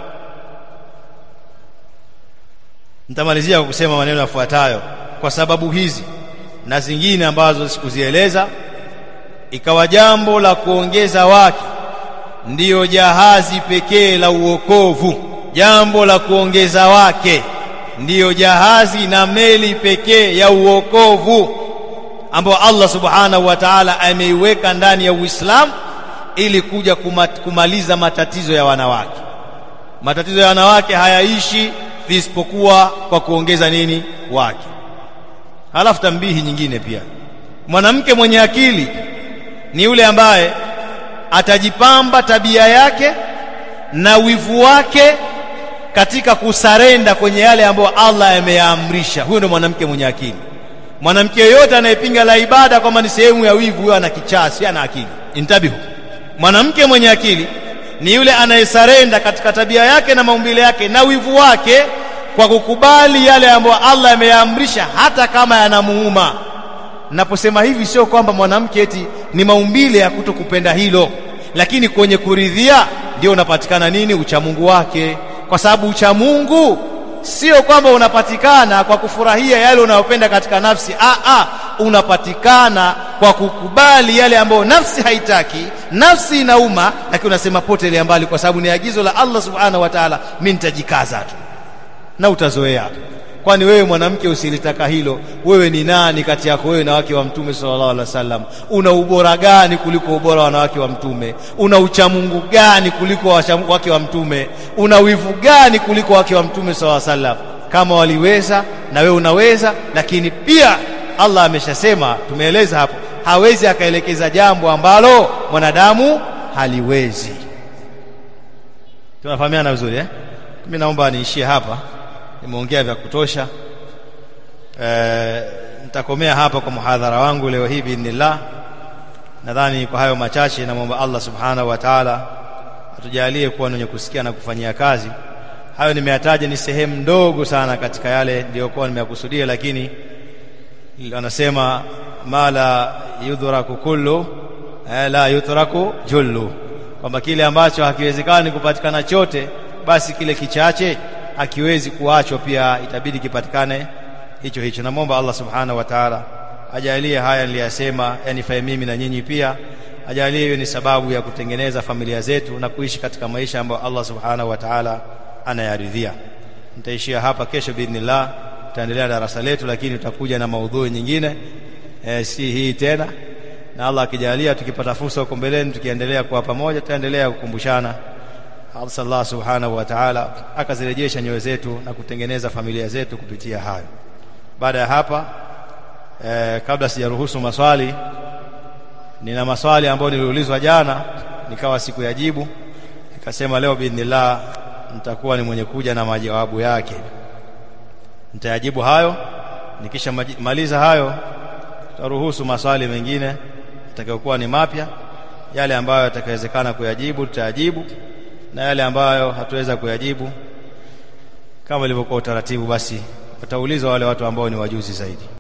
nitamalizia kwa kusema maneno yafuatayo. Kwa sababu hizi na zingine ambazo sikuzieleza, ikawa jambo la kuongeza wake ndiyo jahazi pekee la uokovu. Jambo la kuongeza wake ndiyo jahazi na meli pekee ya uokovu ambao Allah subhanahu wa ta'ala ameiweka ndani ya Uislamu ili kuja kumaliza matatizo ya wanawake. Matatizo ya wanawake hayaishi isipokuwa kwa kuongeza nini? Wake. Halafu tambihi nyingine pia, mwanamke mwenye akili ni yule ambaye atajipamba tabia yake na wivu wake katika kusarenda kwenye yale ambayo Allah ameyaamrisha. Huyo ndio mwanamke mwenye akili. Mwanamke yeyote anayepinga la ibada kama ni sehemu ya wivu, huyo ana kichaa, si ana akili. Intabihu. Mwanamke mwenye akili ni yule anayesarenda katika tabia yake na maumbile yake na wivu wake kwa kukubali yale ambayo Allah ameyaamrisha hata kama yanamuuma. Naposema hivi sio kwamba mwanamke eti ni maumbile ya kutokupenda hilo, lakini kwenye kuridhia ndio unapatikana nini? Uchamungu wake. Kwa sababu uchamungu sio kwamba unapatikana kwa kufurahia yale unayopenda katika nafsi. A a unapatikana kwa kukubali yale ambayo nafsi haitaki, nafsi inauma, lakini unasema potelea mbali kwa sababu ni agizo la Allah subhanahu wa ta'ala, mimi nitajikaza tu na utazoea. Kwani wewe mwanamke usilitaka hilo, wewe ni nani kati yako wewe na wake wa Mtume sallallahu alaihi wasallam? Una ubora gani kuliko ubora wa wanawake wa Mtume? Una uchamungu gani kuliko wake wa Mtume? Una wivu gani kuliko wake wa Mtume sallallahu alaihi wasallam? Kama waliweza na wewe unaweza, lakini pia Allah ameshasema, tumeeleza hapo, hawezi akaelekeza jambo ambalo mwanadamu haliwezi. Tunafahamiana vizuri eh? Mimi naomba niishie hapa. Nimeongea vya kutosha. Eh, nitakomea hapa kwa muhadhara wangu leo hii biidhnillah. Nadhani kwa hayo machache naomba Allah subhanahu wa ta'ala atujalie kuwa wenye kusikia na kufanyia kazi. Hayo nimeyataja ni sehemu ndogo sana katika yale niliyokuwa nimeyakusudia, lakini anasema mala yudhraku kullu eh, la yutraku jullu, kwamba kile ambacho hakiwezekani kupatikana chote, basi kile kichache hakiwezi kuachwa, pia itabidi kipatikane hicho hicho. Naomba Allah subhanahu wa ta'ala ajalie haya niliyasema yanifanye mimi na nyinyi pia, ajalie iwe ni sababu ya kutengeneza familia zetu na kuishi katika maisha ambayo Allah subhanahu wa ta'ala anayaridhia. Nitaishia hapa. Kesho biidhnillah tutaendelea darasa letu, lakini tutakuja na maudhui nyingine e, si hii tena, na Allah akijalia tukipata fursa huko mbeleni tukiendelea kwa pamoja tutaendelea kukumbushana. Allah subhanahu wa ta'ala akazirejesha nyoyo zetu na kutengeneza familia zetu kupitia hayo. Baada ya hapa e, kabla sijaruhusu maswali, nina maswali ambayo niliulizwa jana nikawa siku yajibu, nikasema leo biidhnillah nitakuwa ni mwenye kuja na majawabu yake. Nitayajibu hayo, nikisha maliza hayo tutaruhusu maswali mengine yatakayokuwa ni mapya. Yale ambayo yatakayowezekana kuyajibu tutayajibu, na yale ambayo hatuweza kuyajibu kama ilivyokuwa utaratibu, basi wataulizwa wale watu ambao ni wajuzi zaidi.